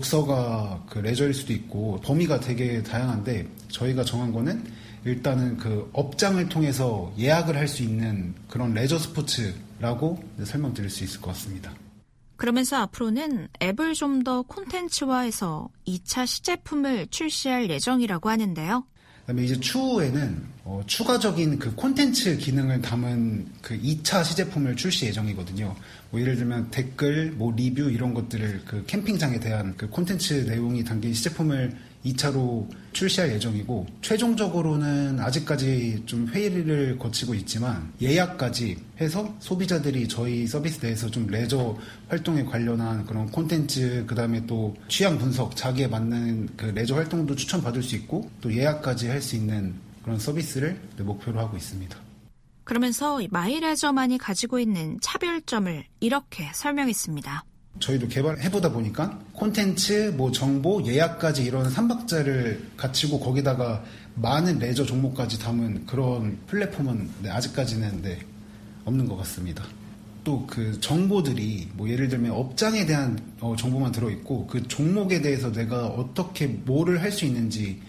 독서가 그 레저일 수도 있고 범위가 되게 다양한데 저희가 정한 거는 일단은 그 업장을 통해서 예약을 할 수 있는 그런 레저 스포츠라고 설명드릴 수 있을 것 같습니다. 그러면서 앞으로는 앱을 좀 더 콘텐츠화해서 2차 시제품을 출시할 예정이라고 하는데요. 그다음에 이제 추후에는 추가적인 그 콘텐츠 기능을 담은 그 2차 시제품을 출시 예정이거든요. 뭐 예를 들면 댓글, 뭐 리뷰 이런 것들을 그 캠핑장에 대한 그 콘텐츠 내용이 담긴 시제품을 2차로 출시할 예정이고 최종적으로는 아직까지 좀 회의를 거치고 있지만 예약까지 해서 소비자들이 저희 서비스 내에서 좀 레저 활동에 관련한 그런 콘텐츠 그다음에 또 취향 분석 자기에 맞는 그 레저 활동도 추천받을 수 있고 또 예약까지 할 수 있는 그런 서비스를 목표로 하고 있습니다. 그러면서 마이레저만이 가지고 있는 차별점을 이렇게 설명했습니다. 저희도 개발해보다 보니까 콘텐츠, 뭐 정보, 예약까지 이런 3박자를 갖추고 거기다가 많은 레저 종목까지 담은 그런 플랫폼은 아직까지는 없는 것 같습니다. 또 그 정보들이 뭐 예를 들면 업장에 대한 정보만 들어있고 그 종목에 대해서 내가 어떻게 뭐를 할 수 있는지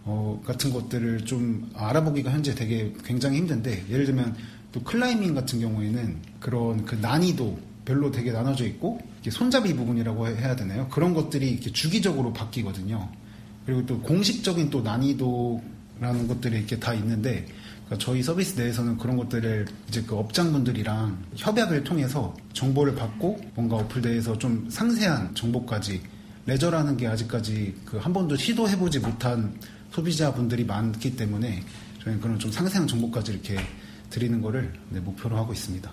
같은 것들을 좀 알아보기가 현재 되게 굉장히 힘든데 예를 들면 또 클라이밍 같은 경우에는 그런 그 난이도 별로 되게 나눠져 있고 손잡이 부분이라고 해야 되나요? 그런 것들이 이렇게 주기적으로 바뀌거든요. 그리고 또 공식적인 또 난이도라는 것들이 이렇게 다 있는데 그러니까 저희 서비스 내에서는 그런 것들을 이제 그 업장분들이랑 협약을 통해서 정보를 받고 뭔가 어플 내에서 좀 상세한 정보까지 레저라는 게 아직까지 그 한 번도 시도해보지 못한 소비자분들이 많기 때문에 저희는 그런 좀 상세한 정보까지 이렇게 드리는 거를 목표로 하고 있습니다.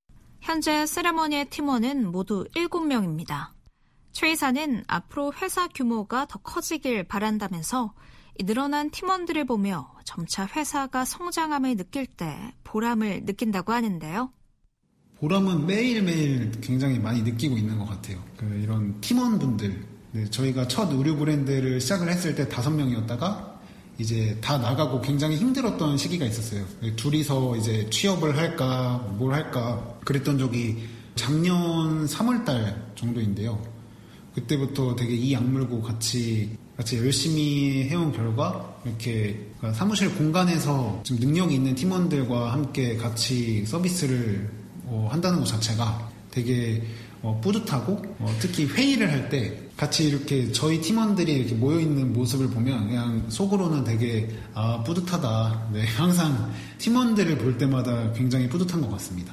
현재 세레머니의 팀원은 모두 7명입니다. 최 이사는 앞으로 회사 규모가 더 커지길 바란다면서 늘어난 팀원들을 보며 점차 회사가 성장함을 느낄 때 보람을 느낀다고 하는데요. 보람은 매일매일 굉장히 많이 느끼고 있는 것 같아요. 이런 팀원분들, 저희가 첫 의류 브랜드를 시작을 했을 때 5명이었다가 이제 다 나가고 굉장히 힘들었던 시기가 있었어요. 둘이서 이제 취업을 할까, 뭘 할까, 그랬던 적이 작년 3월달 정도인데요. 그때부터 되게 이 악물고 같이 열심히 해온 결과, 이렇게 사무실 공간에서 좀 능력이 있는 팀원들과 함께 같이 서비스를 한다는 것 자체가 되게 뿌듯하고, 특히 회의를 할 때 같이 이렇게 저희 팀원들이 이렇게 모여있는 모습을 보면 그냥 속으로는 되게 뿌듯하다. 네, 항상 팀원들을 볼 때마다 굉장히 뿌듯한 것 같습니다.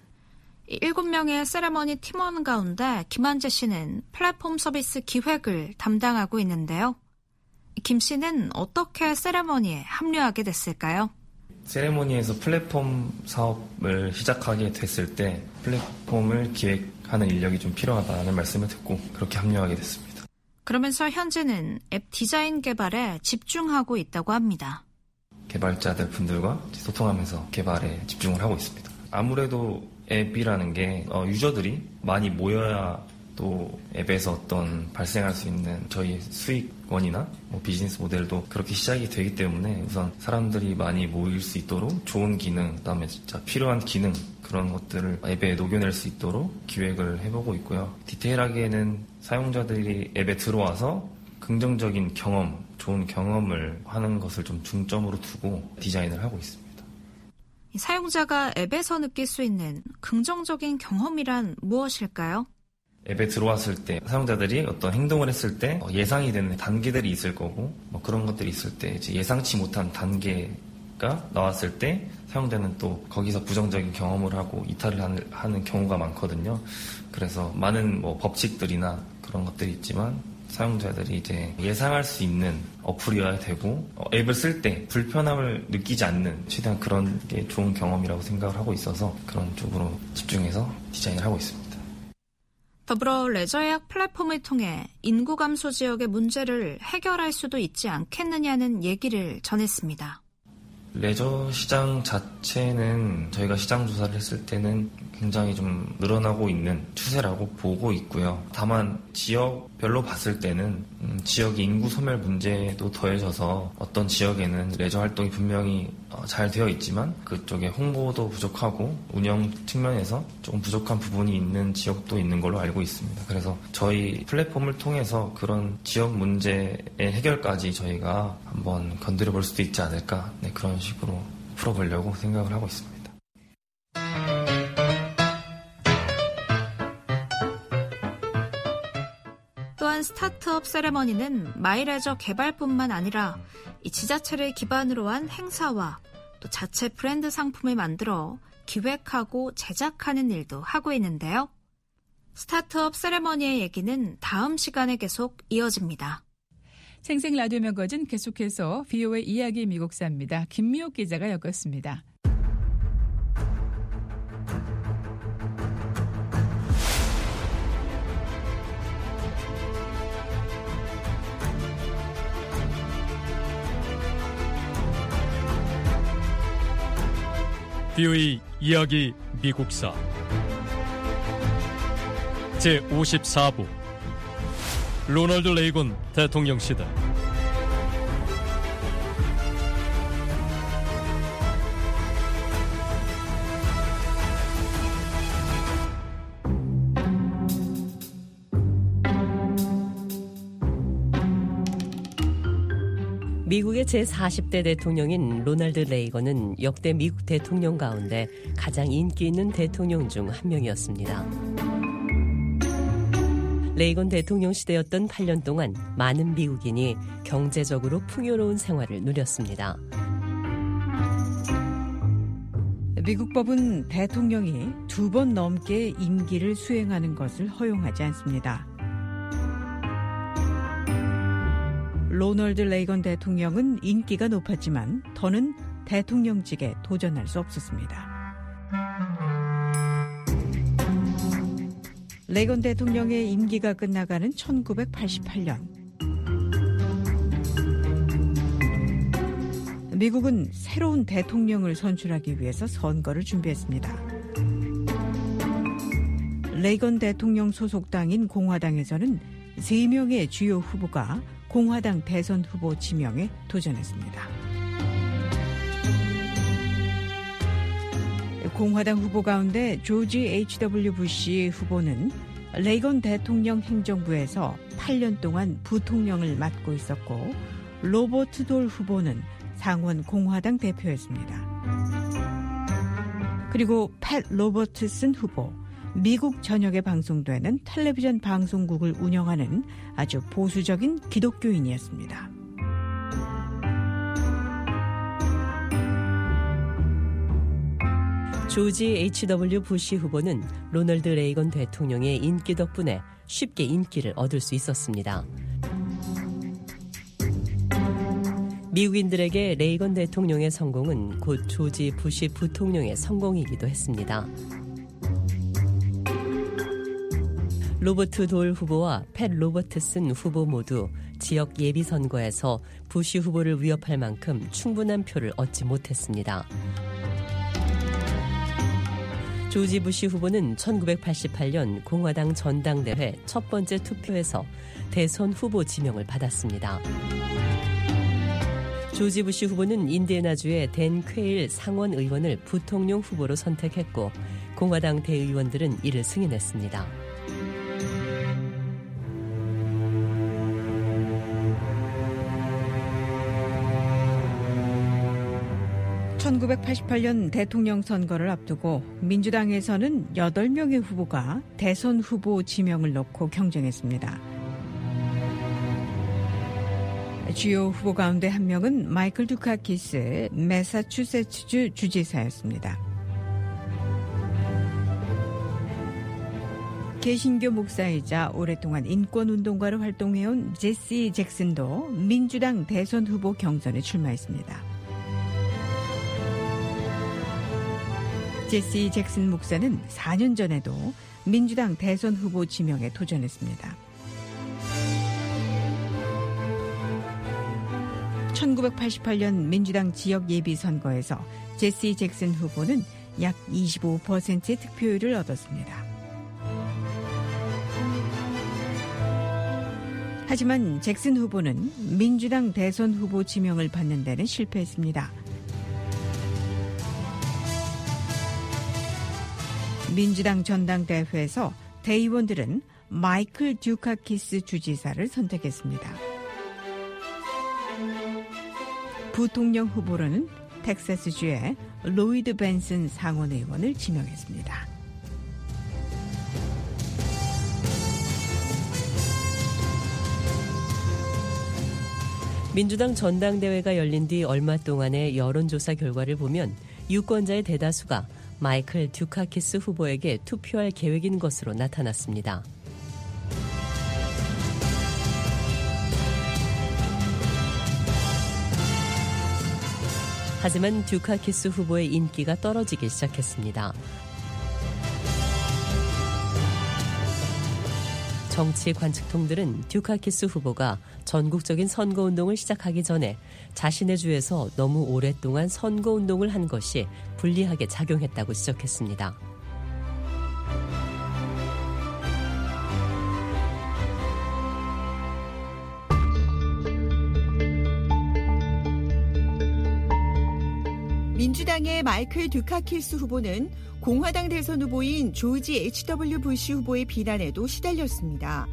7명의 세레머니 팀원 가운데 김한재 씨는 플랫폼 서비스 기획을 담당하고 있는데요. 김 씨는 어떻게 세레머니에 합류하게 됐을까요? 세레모니에서 플랫폼 사업을 시작하게 됐을 때 플랫폼을 기획하는 인력이 좀 필요하다는 말씀을 듣고 그렇게 합류하게 됐습니다. 그러면서 현재는 앱 디자인 개발에 집중하고 있다고 합니다. 개발자들 분들과 소통하면서 개발에 집중을 하고 있습니다. 아무래도 앱이라는 게 유저들이 많이 모여야 또 앱에서 어떤 발생할 수 있는 저희 수익원이나 비즈니스 모델도 그렇게 시작이 되기 때문에 우선 사람들이 많이 모일 수 있도록 좋은 기능, 그다음에 진짜 필요한 기능 그런 것들을 앱에 녹여낼 수 있도록 기획을 해보고 있고요. 디테일하게는 사용자들이 앱에 들어와서 긍정적인 경험, 좋은 경험을 하는 것을 좀 중점으로 두고 디자인을 하고 있습니다. 사용자가 앱에서 느낄 수 있는 긍정적인 경험이란 무엇일까요? 앱에 들어왔을 때 사용자들이 어떤 행동을 했을 때 예상이 되는 단계들이 있을 거고 그런 것들이 있을 때 이제 예상치 못한 단계가 나왔을 때 사용자는 또 거기서 부정적인 경험을 하고 이탈을 하는 경우가 많거든요. 그래서 많은 법칙들이나 그런 것들이 있지만 사용자들이 이제 예상할 수 있는 어플이어야 되고 앱을 쓸 때 불편함을 느끼지 않는 최대한 그런 게 좋은 경험이라고 생각을 하고 있어서 그런 쪽으로 집중해서 디자인을 하고 있습니다. 더불어 레저 예약 플랫폼을 통해 인구 감소 지역의 문제를 해결할 수도 있지 않겠느냐는 얘기를 전했습니다. 레저 시장 자체는 저희가 시장 조사를 했을 때는 굉장히 좀 늘어나고 있는 추세라고 보고 있고요. 다만 지역별로 봤을 때는 지역의 인구 소멸 문제도 더해져서 어떤 지역에는 레저 활동이 분명히 잘 되어 있지만 그쪽에 홍보도 부족하고 운영 측면에서 조금 부족한 부분이 있는 지역도 있는 걸로 알고 있습니다. 그래서 저희 플랫폼을 통해서 그런 지역 문제의 해결까지 저희가 한번 건드려 볼 수도 있지 않을까, 네, 그런 식으로 풀어보려고 생각을 하고 있습니다. 또한 스타트업 세레머니는 마이레저 개발뿐만 아니라 이 지자체를 기반으로 한 행사와 또 자체 브랜드 상품을 만들어 기획하고 제작하는 일도 하고 있는데요. 스타트업 세레머니의 얘기는 다음 시간에 계속 이어집니다. 생생 라디오 매거진 계속해서 VOA 이야기 미국사입니다. 김미옥 기자가 엮었습니다. VOA 이야기 미국사 제54부 로널드 레이건 대통령 시대. 미국의 제40대 대통령인 로널드 레이건은 역대 미국 대통령 가운데 가장 인기 있는 대통령 중 한 명이었습니다. 레이건 대통령 시대였던 8년 동안 많은 미국인이 경제적으로 풍요로운 생활을 누렸습니다. 미국 법은 대통령이 2번 넘게 임기를 수행하는 것을 허용하지 않습니다. 로널드 레이건 대통령은 인기가 높았지만 더는 대통령직에 도전할 수 없었습니다. 레이건 대통령의 임기가 끝나가는 1988년 미국은 새로운 대통령을 선출하기 위해서 선거를 준비했습니다. 레이건 대통령 소속당인 공화당에서는 3명의 주요 후보가 공화당 대선 후보 지명에 도전했습니다. 공화당 후보 가운데 조지 H.W. 부시 후보는 레이건 대통령 행정부에서 8년 동안 부통령을 맡고 있었고, 로버트 돌 후보는 상원 공화당 대표였습니다. 그리고 팻 로버트슨 후보, 미국 전역에 방송되는 텔레비전 방송국을 운영하는 아주 보수적인 기독교인이었습니다. 조지 H.W. 부시 후보는 로널드 레이건 대통령의 인기 덕분에 쉽게 인기를 얻을 수 있었습니다. 미국인들에게 레이건 대통령의 성공은 곧 조지 부시 부통령의 성공이기도 했습니다. 로버트 돌 후보와 팻 로버트슨 후보 모두 지역 예비선거에서 부시 후보를 위협할 만큼 충분한 표를 얻지 못했습니다. 조지 부시 후보는 1988년 공화당 전당대회 첫 번째 투표에서 대선 후보 지명을 받았습니다. 조지 부시 후보는 인디애나주의 댄 퀘일 상원 의원을 부통령 후보로 선택했고, 공화당 대의원들은 이를 승인했습니다. 1988년 대통령 선거를 앞두고 민주당에서는 8명의 후보가 대선 후보 지명을 놓고 경쟁했습니다. 주요 후보 가운데 한 명은 마이클 두카키스 매사추세츠주 주지사였습니다. 개신교 목사이자 오랫동안 인권운동가로 활동해온 제시 잭슨도 민주당 대선 후보 경선에 출마했습니다. 제시 잭슨 목사는 4년 전에도 민주당 대선 후보 지명에 도전했습니다. 1988년 민주당 지역 예비선거에서 제시 잭슨 후보는 약 25%의 득표율을 얻었습니다. 하지만 잭슨 후보는 민주당 대선 후보 지명을 받는 데는 실패했습니다. 민주당 전당대회에서 대의원들은 마이클 듀카키스 주지사를 선택했습니다. 부통령 후보로는 텍사스주의 로이드 벤슨 상원의원을 지명했습니다. 민주당 전당대회가 열린 뒤 얼마 동안의 여론조사 결과를 보면 유권자의 대다수가 마이클 듀카키스 후보에게 투표할 계획인 것으로 나타났습니다. 하지만 듀카키스 후보의 인기가 떨어지기 시작했습니다. 정치 관측통들은 듀카키스 후보가 전국적인 선거운동을 시작하기 전에 자신의 주에서 너무 오랫동안 선거운동을 한 것이 불리하게 작용했다고 지적했습니다. 민주당의 마이클 듀카키스 후보는 공화당 대선 후보인 조지 H.W. 부시 후보의 비난에도 시달렸습니다.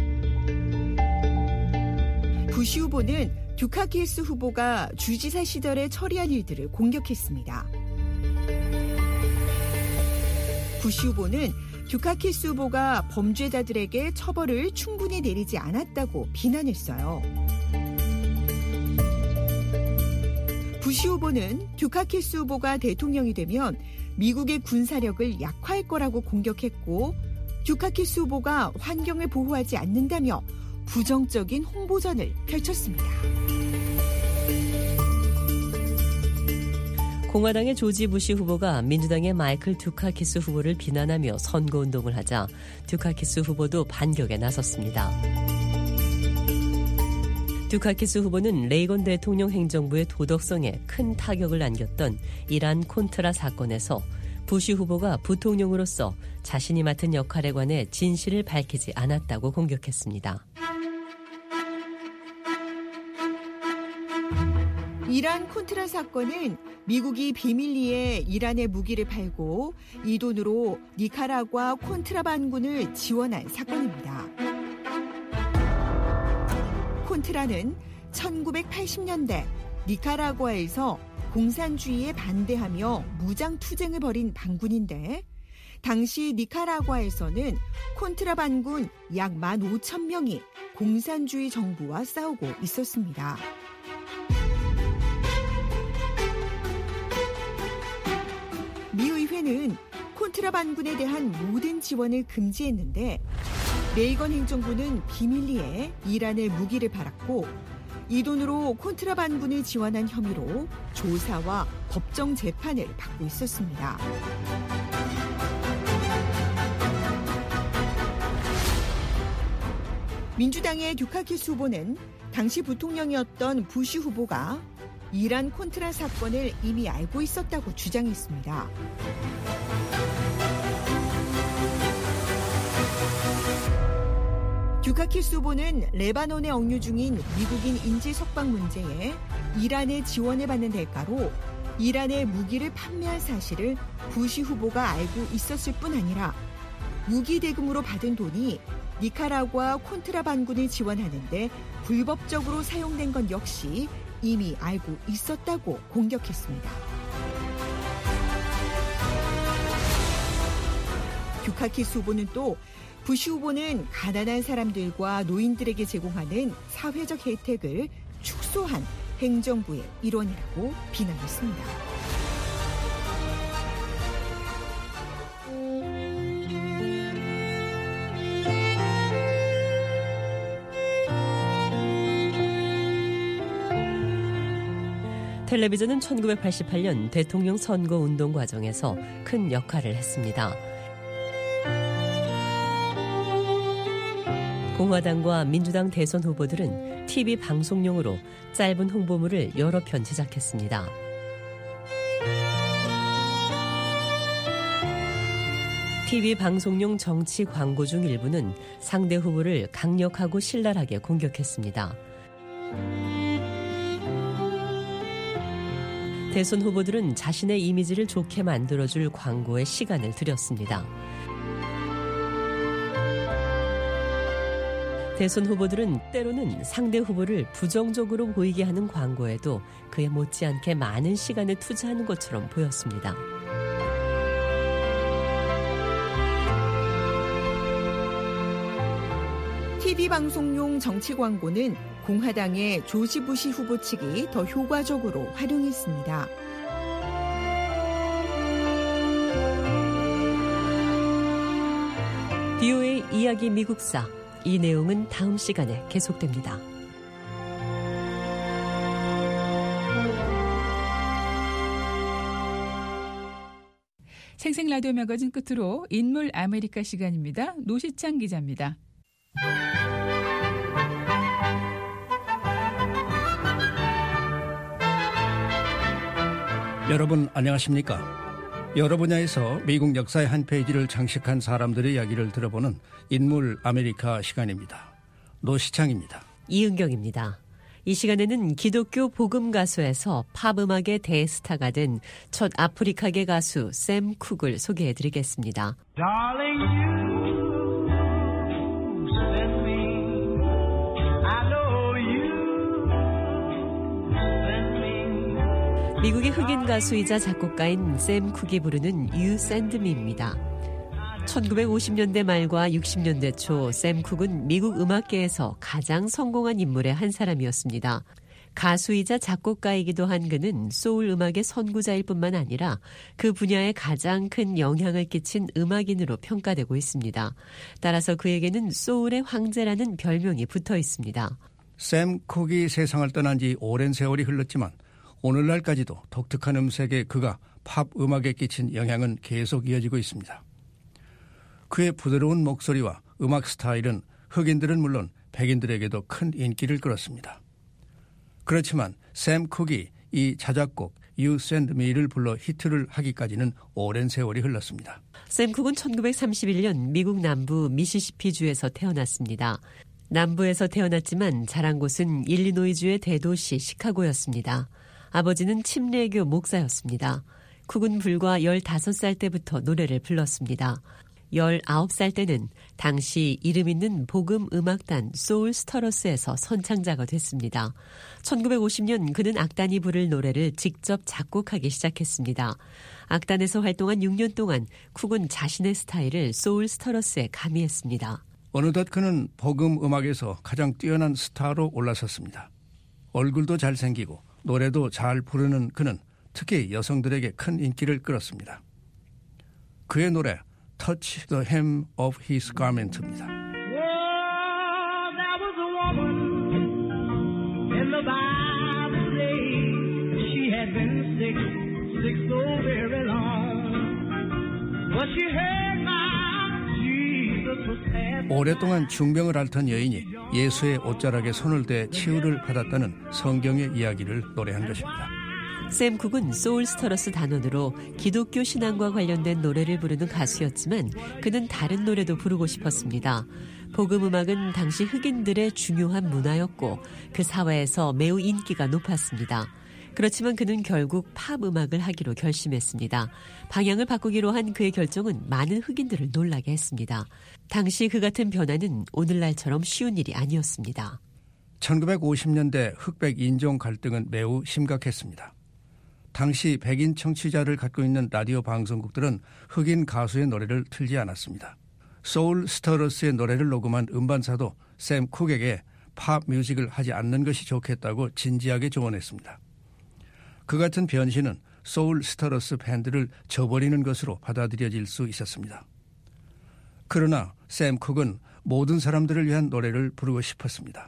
부시 후보는 듀카키스 후보가 주지사 시절에 처리한 일들을 공격했습니다. 부시 후보는 듀카키스 후보가 범죄자들에게 처벌을 충분히 내리지 않았다고 비난했어요. 부시 후보는 듀카키스 후보가 대통령이 되면 미국의 군사력을 약화할 거라고 공격했고, 듀카키스 후보가 환경을 보호하지 않는다며 부정적인 홍보전을 펼쳤습니다. 공화당의 조지 부시 후보가 민주당의 마이클 듀카키스 후보를 비난하며 선거운동을 하자 듀카키스 후보도 반격에 나섰습니다. 듀카키스 후보는 레이건 대통령 행정부의 도덕성에 큰 타격을 안겼던 이란 콘트라 사건에서 부시 후보가 부통령으로서 자신이 맡은 역할에 관해 진실을 밝히지 않았다고 공격했습니다. 이란 콘트라 사건은 미국이 비밀리에 이란에 무기를 팔고 이 돈으로 니카라과 콘트라 반군을 지원한 사건입니다. 콘트라는 1980년대 니카라과에서 공산주의에 반대하며 무장 투쟁을 벌인 반군인데, 당시 니카라과에서는 콘트라 반군 약 15,000명이 공산주의 정부와 싸우고 있었습니다. 미 의회는 콘트라 반군에 대한 모든 지원을 금지했는데, 레이건 행정부는 비밀리에 이란에 무기를 팔았고 이 돈으로 콘트라 반군을 지원한 혐의로 조사와 법정 재판을 받고 있었습니다. 민주당의 듀카키스 후보는 당시 부통령이었던 부시 후보가 이란 콘트라 사건을 이미 알고 있었다고 주장했습니다. 듀카키스 후보는 레바논에 억류 중인 미국인 인질 석방 문제에 이란의 지원을 받는 대가로 이란에 무기를 판매할 사실을 부시 후보가 알고 있었을 뿐 아니라 무기 대금으로 받은 돈이 니카라과 콘트라 반군을 지원하는데 불법적으로 사용된 건 역시 이미 알고 있었다고 공격했습니다. 듀카키스 후보는 또 부시 후보는 가난한 사람들과 노인들에게 제공하는 사회적 혜택을 축소한 행정부의 일원이라고 비난했습니다. 텔레비전은 1988년 대통령 선거 운동 과정에서 큰 역할을 했습니다. 공화당과 민주당 대선 후보들은 TV 방송용으로 짧은 홍보물을 여러 편 제작했습니다. TV 방송용 정치 광고 중 일부는 상대 후보를 강력하고 신랄하게 공격했습니다. 대선 후보들은 자신의 이미지를 좋게 만들어줄 광고에 시간을 들였습니다. 대선 후보들은 때로는 상대 후보를 부정적으로 보이게 하는 광고에도 그에 못지않게 많은 시간을 투자하는 것처럼 보였습니다. TV 방송용 정치 광고는 공화당의 조지 부시 후보 측이 더 효과적으로 활용했습니다. BOA 이야기 미국사. 이 내용은 다음 시간에 계속됩니다. 생생 라디오 매거진 끝으로 인물 아메리카 시간입니다. 노시창 기자입니다. 여러분 안녕하십니까? 여러 분야에서 미국 역사의 한 페이지를 장식한 사람들의 이야기를 들어보는 인물 아메리카 시간입니다. 노시창입니다. 이은경입니다. 이 시간에는 기독교 복음 가수에서 팝 음악의 대스타가 된 첫 아프리카계 가수 샘 쿡을 소개해드리겠습니다. Darling, you send me. I know you send me. 미국의 흑인 가수이자 작곡가인 샘 쿡이 부르는 You Send Me입니다. 1950년대 말과 60년대 초 샘 쿡은 미국 음악계에서 가장 성공한 인물의 한 사람이었습니다. 가수이자 작곡가이기도 한 그는 소울 음악의 선구자일 뿐만 아니라 그 분야에 가장 큰 영향을 끼친 음악인으로 평가되고 있습니다. 따라서 그에게는 소울의 황제라는 별명이 붙어 있습니다. 샘 쿡이 세상을 떠난 지 오랜 세월이 흘렀지만 오늘날까지도 독특한 음색에 그가 팝 음악에 끼친 영향은 계속 이어지고 있습니다. 그의 부드러운 목소리와 음악 스타일은 흑인들은 물론 백인들에게도 큰 인기를 끌었습니다. 그렇지만 샘 쿡이 이 자작곡 You Send Me를 불러 히트를 하기까지는 오랜 세월이 흘렀습니다. 샘 쿡은 1931년 미국 남부 미시시피주에서 태어났습니다. 남부에서 태어났지만 자란 곳은 일리노이주의 대도시 시카고였습니다. 아버지는 침례교 목사였습니다. 쿡은 불과 15살 때부터 노래를 불렀습니다. 19살 때는 당시 이름 있는 복음 음악단 소울 스터러스에서 선창자가 됐습니다. 1950년 그는 악단이 부를 노래를 직접 작곡하기 시작했습니다. 악단에서 활동한 6년 동안 쿡은 자신의 스타일을 소울 스터러스에 가미했습니다. 어느덧 그는 복음 음악에서 가장 뛰어난 스타로 올라섰습니다. 얼굴도 잘생기고 노래도 잘 부르는 그는 특히 여성들에게 큰 인기를 끌었습니다. 그의 노래 Touch the Hem of His Garment입니다. Oh, there was a woman in the Bible days. She had been sick so very long. But she heard my Jesus was passing. 오랫동안 중병을 앓던 여인이 예수의 옷자락에 손을 대 치유를 받았다는 성경의 이야기를 노래한 것입니다. 샘 쿡은 소울 스터러스 단원으로 기독교 신앙과 관련된 노래를 부르는 가수였지만 그는 다른 노래도 부르고 싶었습니다. 복음 음악은 당시 흑인들의 중요한 문화였고 그 사회에서 매우 인기가 높았습니다. 그렇지만 그는 결국 팝 음악을 하기로 결심했습니다. 방향을 바꾸기로 한 그의 결정은 많은 흑인들을 놀라게 했습니다. 당시 그 같은 변화는 오늘날처럼 쉬운 일이 아니었습니다. 1950년대 흑백 인종 갈등은 매우 심각했습니다. 당시 백인 청취자를 갖고 있는 라디오 방송국들은 흑인 가수의 노래를 틀지 않았습니다. 소울 스터러스의 노래를 녹음한 음반사도 샘 쿡에게 팝 뮤직을 하지 않는 것이 좋겠다고 진지하게 조언했습니다. 그 같은 변신은 소울 스터러스 밴드를 저버리는 것으로 받아들여질 수 있었습니다. 그러나 샘 쿡은 모든 사람들을 위한 노래를 부르고 싶었습니다.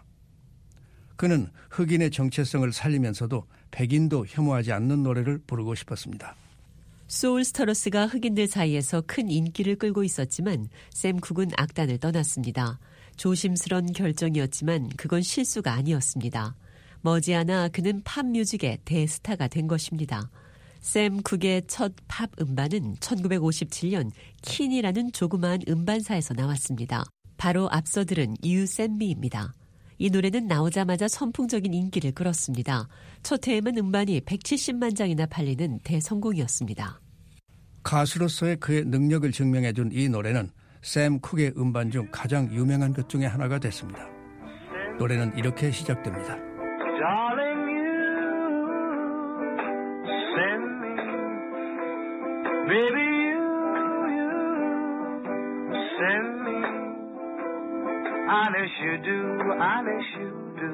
그는 흑인의 정체성을 살리면서도 백인도 혐오하지 않는 노래를 부르고 싶었습니다. 소울 스터러스가 흑인들 사이에서 큰 인기를 끌고 있었지만 샘 쿡은 악단을 떠났습니다. 조심스런 결정이었지만 그건 실수가 아니었습니다. 머지않아 그는 팝 뮤직의 대스타가 된 것입니다. 샘 쿡의 첫 팝 음반은 1957년 킨이라는 조그마한 음반사에서 나왔습니다. 바로 앞서 들은 You Send Me입니다. 이 노래는 나오자마자 선풍적인 인기를 끌었습니다. 첫 해에만 음반이 170만 장이나 팔리는 대성공이었습니다. 가수로서의 그의 능력을 증명해준 이 노래는 샘 쿡의 음반 중 가장 유명한 것 중에 하나가 됐습니다. 노래는 이렇게 시작됩니다. Darling, you send me, baby, you send me, honest you do, honest you do.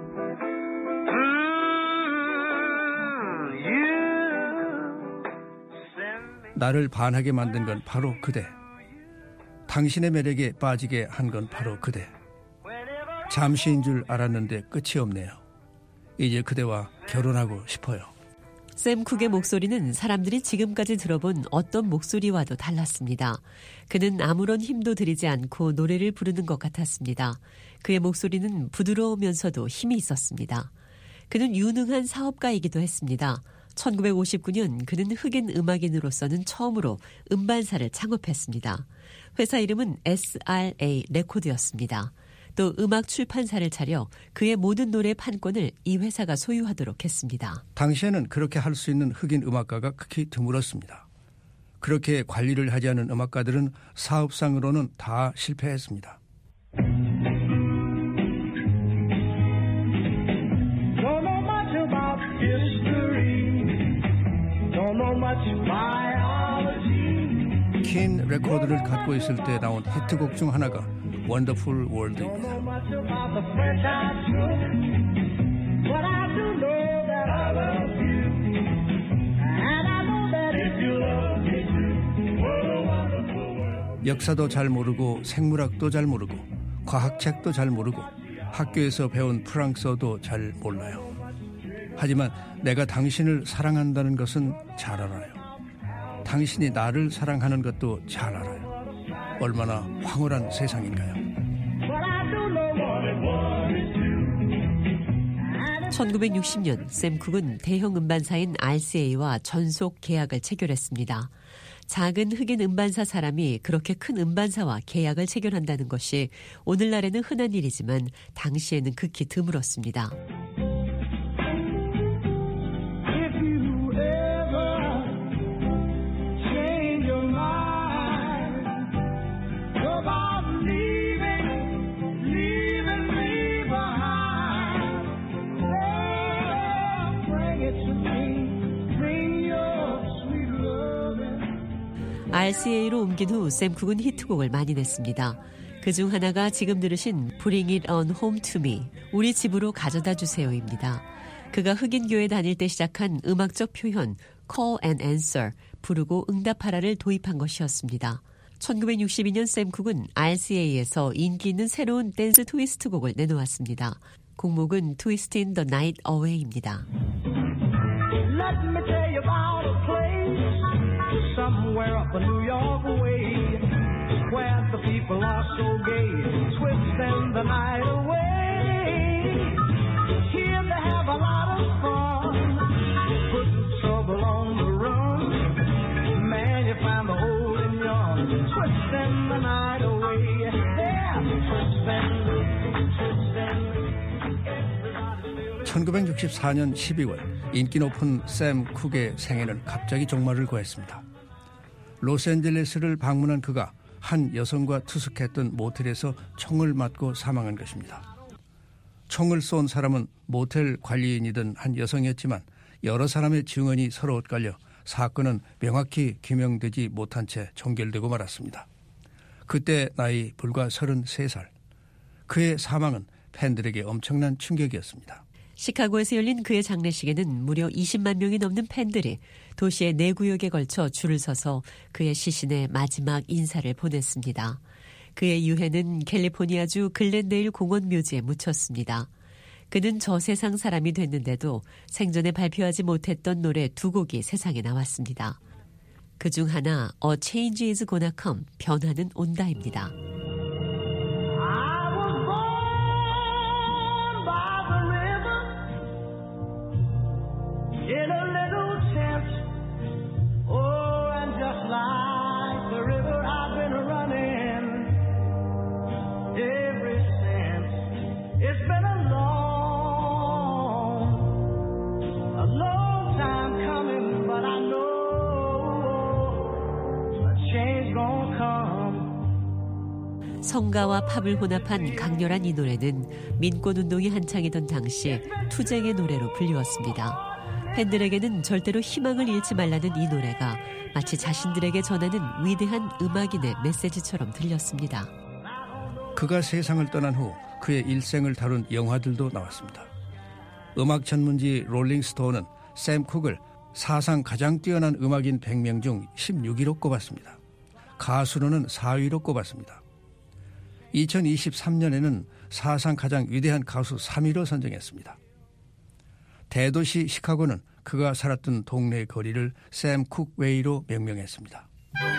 You send me. 나를 반하게 만든 건 바로 그대. 당신의 매력에 빠지게 한 건 바로 그대. 잠시인 줄 알았는데 끝이 없네요. 이제 그대와 결혼하고 싶어요. 샘 쿡의 목소리는 사람들이 지금까지 들어본 어떤 목소리와도 달랐습니다. 그는 아무런 힘도 들이지 않고 노래를 부르는 것 같았습니다. 그의 목소리는 부드러우면서도 힘이 있었습니다. 그는 유능한 사업가이기도 했습니다. 1959년 그는 흑인 음악인으로서는 처음으로 음반사를 창업했습니다. 회사 이름은 SRA 레코드였습니다. 또 음악 출판사를 차려 그의 모든 노래 판권을 이 회사가 소유하도록 했습니다. 당시에는 그렇게 할 수 있는 흑인 음악가가 극히 드물었습니다. 그렇게 관리를 하지 않은 음악가들은 사업상으로는 다 실패했습니다. 킨 레코드를 갖고 있을 때 나온 히트곡 중 하나가 원더풀 월드입니다. 역사도 잘 모르고 생물학도 잘 모르고 과학책도 잘 모르고 학교에서 배운 프랑스어도 잘 몰라요. 하지만 내가 당신을 사랑한다는 것은 잘 알아요. 당신이 나를 사랑하는 것도 잘 알아요. 얼마나 황홀한 세상인가요? 1960년 샘 쿡은 대형 음반사인 RCA와 전속 계약을 체결했습니다. 작은 흑인 음반사 사람이 그렇게 큰 음반사와 계약을 체결한다는 것이 오늘날에는 흔한 일이지만 당시에는 극히 드물었습니다. RCA로 옮긴 후 샘 쿡은 히트곡을 많이 냈습니다. 그중 하나가 지금 들으신 Bring It On Home To Me, 우리 집으로 가져다 주세요입니다. 그가 흑인 교회 다닐 때 시작한 음악적 표현 Call and Answer, 부르고 응답하라를 도입한 것이었습니다. 1962년 샘 쿡은 RCA에서 인기 있는 새로운 댄스 트위스트 곡을 내놓았습니다. 곡목은 Twist in the Night Away입니다. Somewhere up a New York way, where the people are so gay, twisting the night away. Here they have a lot of fun, putting trouble on the run. Man, you find the old and young, twisting the night away. Yeah, twisting. 1964년 12월 인기 높은 샘 쿡의 생애는 갑자기 종말을 구했습니다. 로스앤젤레스를 방문한 그가 한 여성과 투숙했던 모텔에서 총을 맞고 사망한 것입니다. 총을 쏜 사람은 모텔 관리인이던 한 여성이었지만 여러 사람의 증언이 서로 엇갈려 사건은 명확히 규명되지 못한 채 종결되고 말았습니다. 그때 나이 불과 33살. 그의 사망은 팬들에게 엄청난 충격이었습니다. 시카고에서 열린 그의 장례식에는 무려 20만 명이 넘는 팬들이 도시의 4구역에 걸쳐 줄을 서서 그의 시신의 마지막 인사를 보냈습니다. 그의 유해는 캘리포니아주 글렌데일 공원 묘지에 묻혔습니다. 그는 저 세상 사람이 됐는데도 생전에 발표하지 못했던 노래 2곡이 세상에 나왔습니다. 그중 하나 A Change Is Gonna Come, 변화는 온다입니다. In a little tent, oh, and just like the river I've been running ever since. It's been 성가와 팝을 혼합한 강렬한 이 노래는 민권운동이 한창이던 당시 투쟁의 노래로 불리웠습니다. 팬들에게는 절대로 희망을 잃지 말라는 이 노래가 마치 자신들에게 전하는 위대한 음악인의 메시지처럼 들렸습니다. 그가 세상을 떠난 후 그의 일생을 다룬 영화들도 나왔습니다. 음악 전문지 롤링스톤은 샘 쿡을 사상 가장 뛰어난 음악인 100명 중 16위로 꼽았습니다. 가수로는 4위로 꼽았습니다. 2023년에는 사상 가장 위대한 가수 3위로 선정했습니다. 대도시 시카고는 그가 살았던 동네의 거리를 샘 쿡 웨이로 명명했습니다.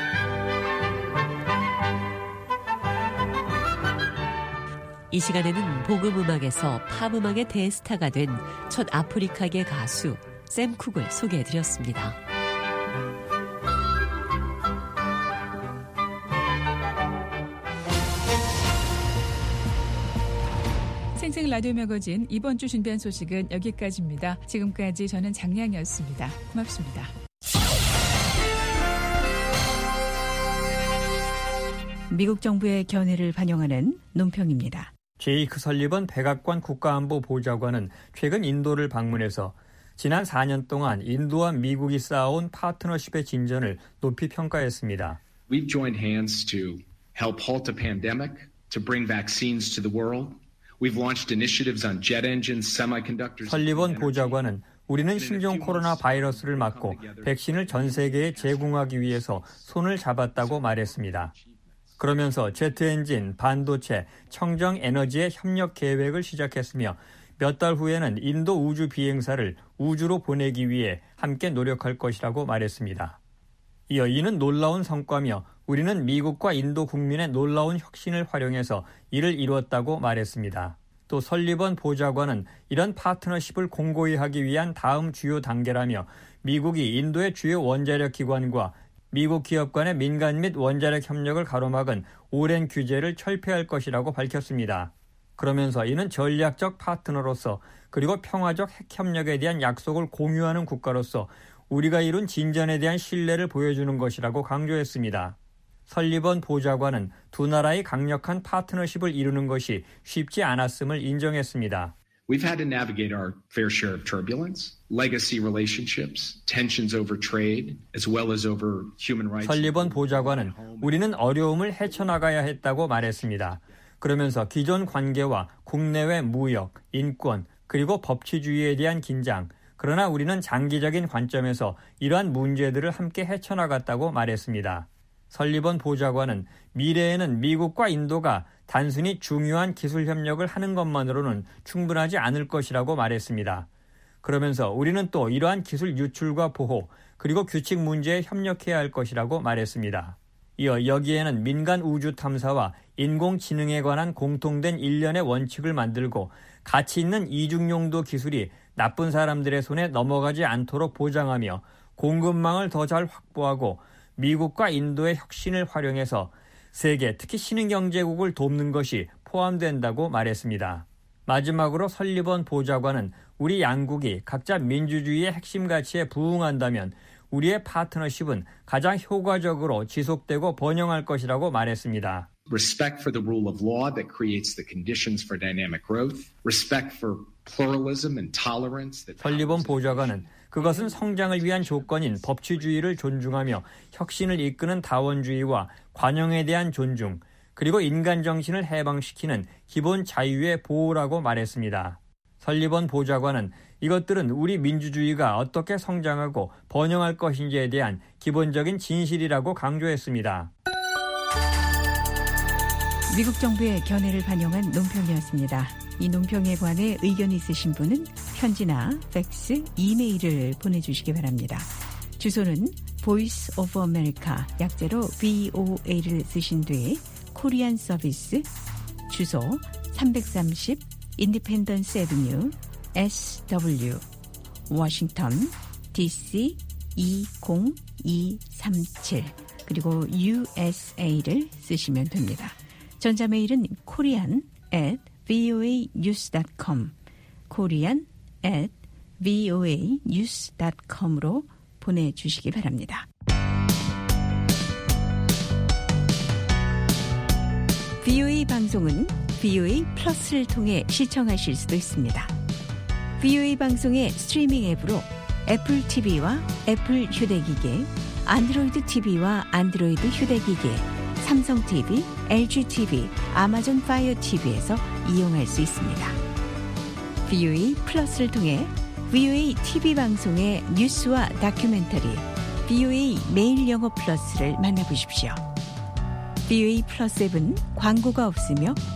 이 시간에는 복음음악에서 팝음악의 대스타가 된 첫 아프리카계 가수 샘 쿡을 소개해드렸습니다. 생생 라디오 매거진 이번 주 준비한 소식은 여기까지입니다. 지금까지 저는 장량이었습니다. 고맙습니다. 미국 정부의 견해를 반영하는 논평입니다. 제이크 설리번 백악관 국가안보 보좌관은 최근 인도를 방문해서 지난 4년 동안 인도와 미국이 쌓아온 파트너십의 진전을 높이 평가했습니다. We've joined hands to help halt a pandemic, to bring vaccines to the world. We've launched initiatives on jet engines, semiconductors. 설리번 보좌관은 우리는 신종 코로나 바이러스를 막고 백신을 전 세계에 제공하기 위해서 손을 잡았다고 말했습니다. 그러면서 제트 엔진, 반도체, 청정 에너지의 협력 계획을 시작했으며 몇 달 후에는 인도 우주 비행사를 우주로 보내기 위해 함께 노력할 것이라고 말했습니다. 이어 이는 놀라운 성과며 우리는 미국과 인도 국민의 놀라운 혁신을 활용해서 이를 이루었다고 말했습니다. 또 설리번 보좌관은 이런 파트너십을 공고히 하기 위한 다음 주요 단계라며 미국이 인도의 주요 원자력 기관과 미국 기업 간의 민간 및 원자력 협력을 가로막은 오랜 규제를 철폐할 것이라고 밝혔습니다. 그러면서 이는 전략적 파트너로서 그리고 평화적 핵협력에 대한 약속을 공유하는 국가로서 우리가 이룬 진전에 대한 신뢰를 보여주는 것이라고 강조했습니다. 설리번 보좌관은 두 나라의 강력한 파트너십을 이루는 것이 쉽지 않았음을 인정했습니다. We've had to navigate our fair share of turbulence, legacy relationships, tensions over trade, as well as over human rights. 설리번 보좌관은 우리는 어려움을 헤쳐나가야 했다고 말했습니다. 그러면서 기존 관계와 국내외 무역, 인권, 그리고 법치주의에 대한 긴장, 그러나 우리는 장기적인 관점에서 이러한 문제들을 함께 헤쳐나갔다고 말했습니다. 설리번 보좌관은 미래에는 미국과 인도가 단순히 중요한 기술 협력을 하는 것만으로는 충분하지 않을 것이라고 말했습니다. 그러면서 우리는 또 이러한 기술 유출과 보호 그리고 규칙 문제에 협력해야 할 것이라고 말했습니다. 이어 여기에는 민간 우주 탐사와 인공지능에 관한 공통된 일련의 원칙을 만들고 가치 있는 이중용도 기술이 나쁜 사람들의 손에 넘어가지 않도록 보장하며 공급망을 더 잘 확보하고 미국과 인도의 혁신을 활용해서 세계, 특히 신흥경제국을 돕는 것이 포함된다고 말했습니다. 마지막으로 설리번 보좌관은 우리 양국이 각자 민주주의의 핵심 가치에 부응한다면 우리의 파트너십은 가장 효과적으로 지속되고 번영할 것이라고 말했습니다. Respect for the rule of law that creates the conditions for dynamic growth. Respect for pluralism and tolerance. 설리번 보좌관은 그것은 성장을 위한 조건인 법치주의를 존중하며 혁신을 이끄는 다원주의와 관용에 대한 존중, 그리고 인간 정신을 해방시키는 기본 자유의 보호라고 말했습니다. 설리번 보좌관은 이것들은 우리 민주주의가 어떻게 성장하고 번영할 것인지에 대한 기본적인 진실이라고 강조했습니다. 미국 정부의 견해를 반영한 논평이었습니다. 이 논평에 관해 의견이 있으신 분은 편지나 팩스, 이메일을 보내주시기 바랍니다. 주소는 Voice of America, 약제로 VOA를 쓰신 뒤에 코리안 서비스, 주소 330 인디펜던스 애비뉴 SW, 워싱턴 DC 20237, 그리고 USA를 쓰시면 됩니다. 전자메일은 korean@voanews.com, korean@voanews.com으로 보내주시기 바랍니다. VOA 방송은 VOA 플러스를 통해 시청하실 수도 있습니다. VOA 방송의 스트리밍 앱으로 애플 TV와 애플 휴대기기, 안드로이드 TV와 안드로이드 휴대기기, 삼성 TV, LG TV, 아마존 파이어 TV에서 이용할 수 있습니다. VOA 플러스를 통해 VOA TV 방송의 뉴스와 다큐멘터리, VOA 매일 영어 플러스를 만나보십시오. VOA 플러스 앱은 광고가 없으며